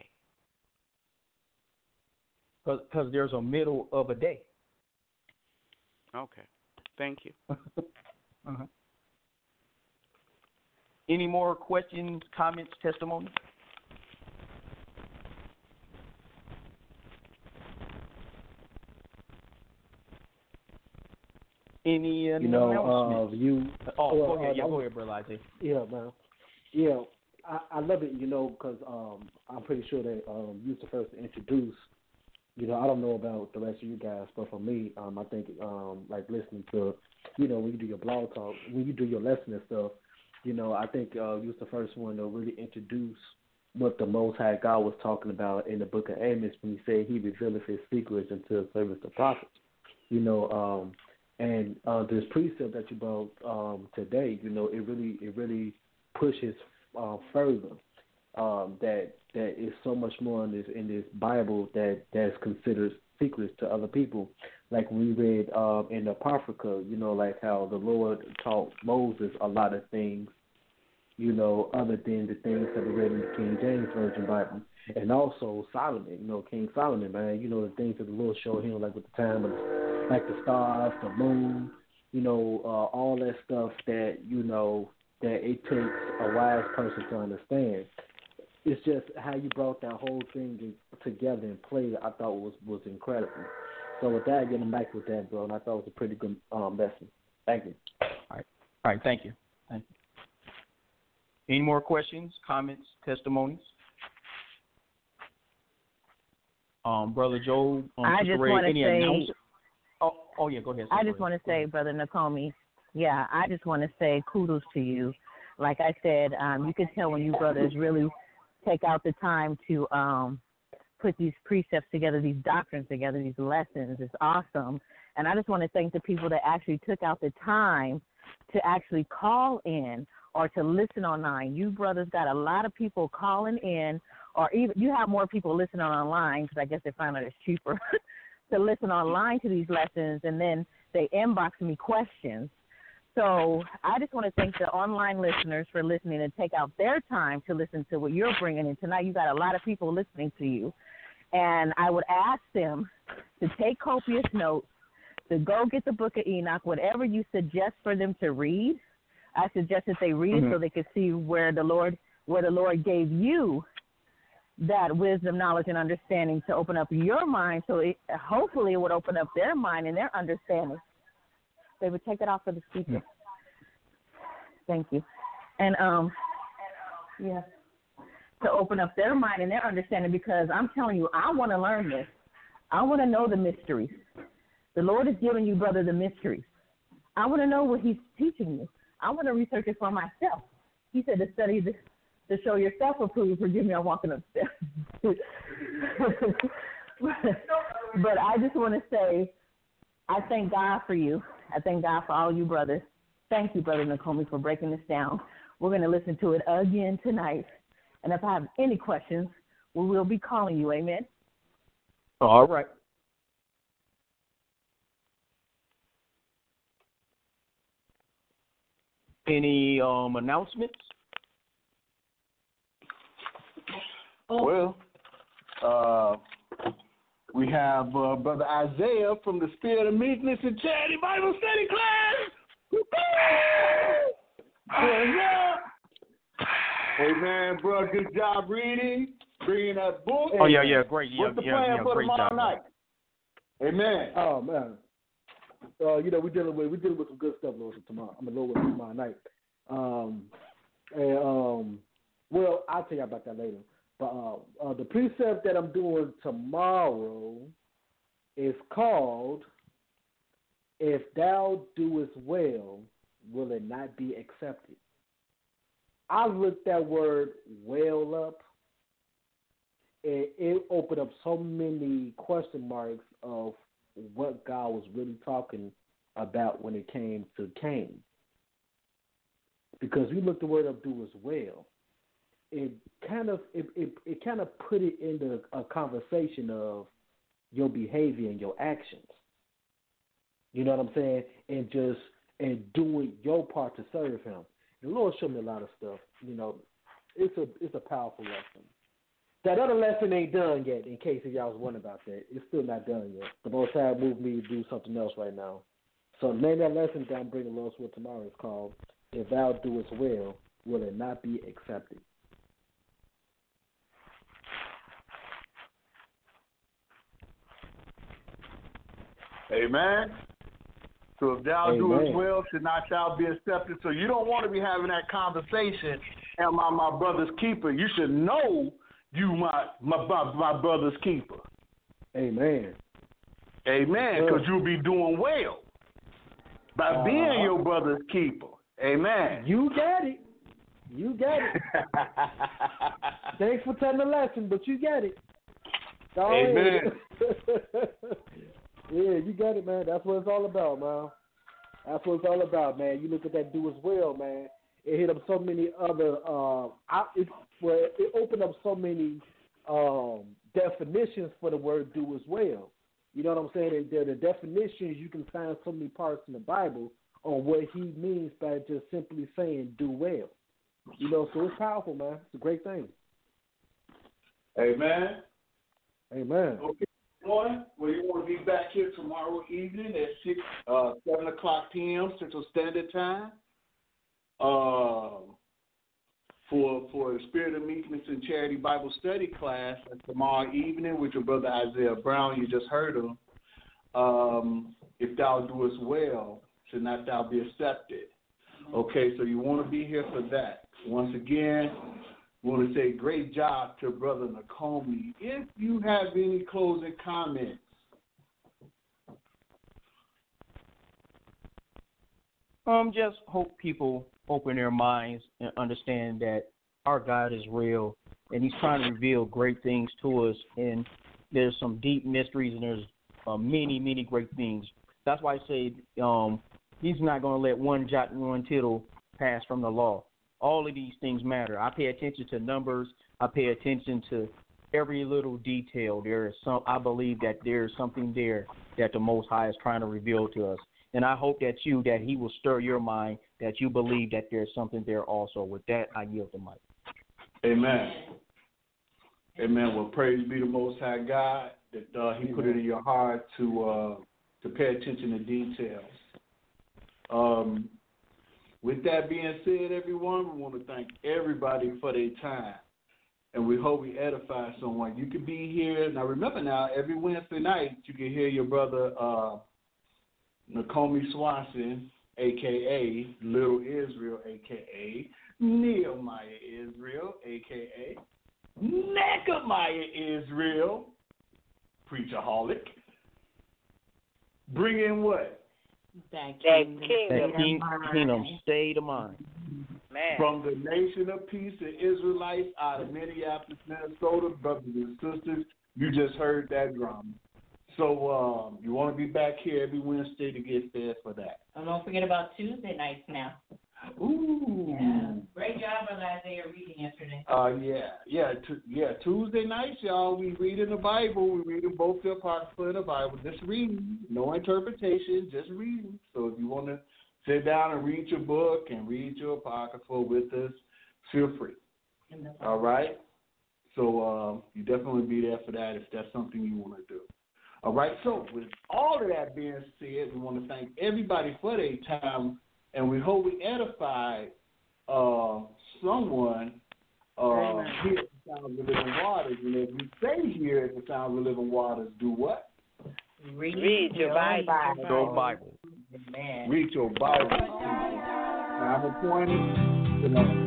Because there's a middle of a day. Okay, thank you. uh-huh. Any more questions, comments, testimonies? Any, uh, you know, uh, you. Oh, well, go ahead. Uh, yeah, go ahead, Brother Isaiah. Yeah, man. Yeah, I, I love it. You know, because um, I'm pretty sure that um, you was the first to introduce. You know, I don't know about the rest of you guys, but for me, um, I think um, like listening to, you know, when you do your blog talk, when you do your lesson and stuff, you know, I think uh, you was the first one to really introduce what the Most High God was talking about in the Book of Amos when he said He revealeth His secrets into the service of prophets. You know, um, and uh, this precept that you brought um, today, you know, it really it really pushes uh, further um, that that is so much more in this in this Bible that that's considered secrets to other people. Like we read um, in the Apocrypha, you know, like how the Lord taught Moses a lot of things, you know, other than the things that we read in the King James Version Bible. And also Solomon, you know, King Solomon, man, you know, the things that the Lord showed him, like with the time of, like the stars, the moon, you know, uh, all that stuff that, you know, that it takes a wise person to understand. It's just how you brought that whole thing together and played it, I thought was, was incredible. So with that, getting back with that, bro, and I thought it was a pretty good um, lesson. Thank you. All right. All right, thank you. Thank you. Any more questions, comments, testimonies? Um, Brother Joe, um, I Sister just Ray, want to any say, announce- oh, oh, yeah, go ahead. I just want to say, Brother Nakomi, yeah, I just want to say kudos to you. Like I said, um, you can tell when you brothers really take out the time to um, put these precepts together, these doctrines together, these lessons. It's awesome. And I just want to thank the people that actually took out the time to actually call in or to listen online. You brothers got a lot of people calling in, or even you have more people listening online because I guess they find out it's cheaper to listen online to these lessons, and then they inbox me questions. So I just want to thank the online listeners for listening and take out their time to listen to what you're bringing in tonight. You got a lot of people listening to you, and I would ask them to take copious notes, to go get the Book of Enoch, whatever you suggest for them to read. I suggest that they read mm-hmm. it so they can see where the Lord, where the Lord gave you that wisdom, knowledge, and understanding to open up your mind. So it, hopefully it would open up their mind and their understanding. They would take it off for the speaker. Yeah. Thank you. And, um, yeah, to open up their mind and their understanding, because I'm telling you, I want to learn this. I want to know the mysteries. The Lord is giving you, brother, the mysteries. I want to know what he's teaching you. I want to research it for myself. He said to study this, to show yourself approved. Forgive me, I'm walking upstairs. But I just want to say, I thank God for you. I thank God for all you brothers. Thank you, Brother Nakomi, for breaking this down. We're going to listen to it again tonight. And if I have any questions, we will be calling you. Amen? All right. Any um, announcements? Well, uh, we have uh, Brother Isaiah from the Spirit of Meekness and Charity Bible Study class. Yeah. Amen, bro. Good job reading, bringing that book. Oh, yeah, yeah, great. Yeah, What's the yeah, plan yeah, for great tomorrow job, night? Amen. Oh, man. Uh, you know, we're dealing with we're dealing with some good stuff, Lord, tomorrow. I'm gonna with tomorrow night. Um, and um, well, I'll tell you about that later. But uh, uh, the precept that I'm doing tomorrow is called "If thou doest well, will it not be accepted?" I looked that word "well" up, and it opened up so many question marks of what God was really talking about when it came to Cain. Because we looked the word up "do" as well. It kind of it, it, it kind of put it into a conversation of your behavior and your actions. You know what I'm saying? And just and doing your part to serve him. The Lord showed me a lot of stuff. You know, it's a it's a powerful lesson. That other lesson ain't done yet, in case if y'all was wondering about that. It's still not done yet. The Most High moved me to do something else right now. So the name of that lesson that I'm bringing Lord's Word tomorrow is called, If Thou Doest Well, Will It Not Be Accepted? Amen. So if thou Amen. doest well, should not thou be accepted. So you don't want to be having that conversation, am I my brother's keeper? You should know you my my, my, my brother's keeper. Amen. Amen. Because you'll be doing well by uh, being your brother's keeper. Amen. You got it. You got it. Thanks for telling the lesson, but you got it. Go Amen. Yeah, you got it, man. That's what it's all about, man. That's what it's all about, man. You look at that do as well, man. It hit up so many other, uh, it, well, it opened up so many um, definitions for the word do as well. You know what I'm saying? And the, the definitions, you can find so many parts in the Bible on what he means by just simply saying do well. You know, so it's powerful, man. It's a great thing. Amen. Amen. Okay. Morning. Well, you want to be back here tomorrow evening at six, uh, seven o'clock p.m. Central Standard Time, uh, for for the Spirit of Meekness and Charity Bible Study class tomorrow evening with your brother Isaiah Brown. You just heard him. Um, if thou doest well, should not thou be accepted? Okay, so you want to be here for that. Once again, I want to say great job to Brother Nakomi. If you have any closing comments. Um, just hope people open their minds and understand that our God is real and he's trying to reveal great things to us. And there's some deep mysteries and there's uh, many, many great things. That's why I say um, he's not going to let one jot and one tittle pass from the law. All of these things matter. I pay attention to numbers. I pay attention to every little detail. There is some. I believe that there is something there that the Most High is trying to reveal to us. And I hope that you, that he will stir your mind, that you believe that there's something there also. With that, I yield the mic. Amen. Amen. Well, praise be the Most High God that uh, he put it in your heart to uh, to pay attention to details. Um. With that being said, everyone, we want to thank everybody for their time, and we hope we edify someone. You can be here. Now, remember now, every Wednesday night, you can hear your brother uh, Nakomi Swanson, a k a. Little Israel, a k a. Nehemiah Israel, a k a. Nehemiah Israel, Preacherholic. Bring in what? That kingdom, kingdom, king, kingdom state of mind. Man. From the Nation of Peace, the Israelites out of Minneapolis, Minnesota, brothers and sisters, you just heard that drum. So um, you want to be back here every Wednesday to get fed for that. And don't forget about Tuesday nights now. Ooh. Yeah. Great job on Isaiah reading yesterday. Uh, yeah, yeah, t- yeah. Tuesday nights, y'all, we read in the Bible. We read in both the Apocrypha and the Bible. Just reading, no interpretation, just reading. So if you want to sit down and read your book and read your Apocrypha with us, feel free. All right? So um, you definitely be there for that if that's something you want to do. All right, so with all of that being said, we want to thank everybody for their time, and we hope we edify uh, someone uh, here at the Sound of the Living Waters. And as we say here at the Sound of the Living Waters, do what? Read, Read your Bible. Your Bible. Amen. Read your Bible. Time appointed. You know.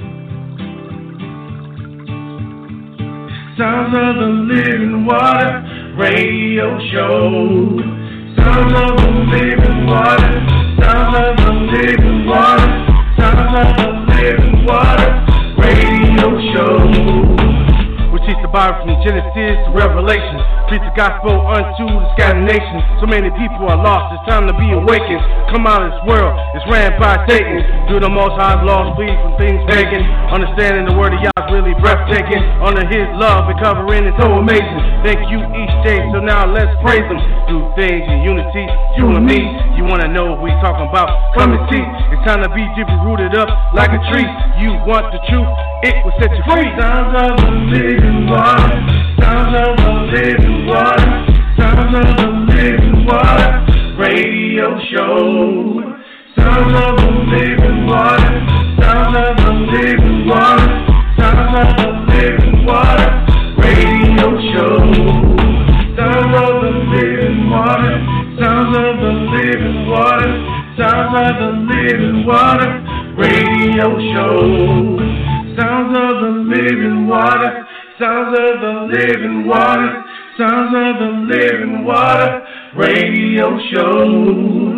Sounds of the Living Water Radio Show. Sounds of the Living Water. Sounds of the Living Water. Sounds of the Living Water Radio Show. We teach the Bible from Genesis to Revelation. Preach the gospel unto the scattered nations. So many people are lost, it's time to be awakened. Come out of this world, it's ran by Satan. Through the Most High's laws, flee from things pagan. Understanding the word of Yah's really breathtaking. Under his love and covering is so amazing. Thank you each day, so now let's praise him. Do things in unity, you and me. You wanna know what we talking about? Come and see. It's time to be deeply rooted up like a tree. You want the truth, it will set you free. Sounds of the living water. Sounds of the living water. Sounds of the living water. Radio show. Sounds of the living water. Sounds of the living water. Sounds of the living water. Radio show. Sounds of the living water. Sounds of the living water. Sounds of the living water. Radio show. Sounds of the living water. Sounds of the living water. Sounds of the living water. Radio show.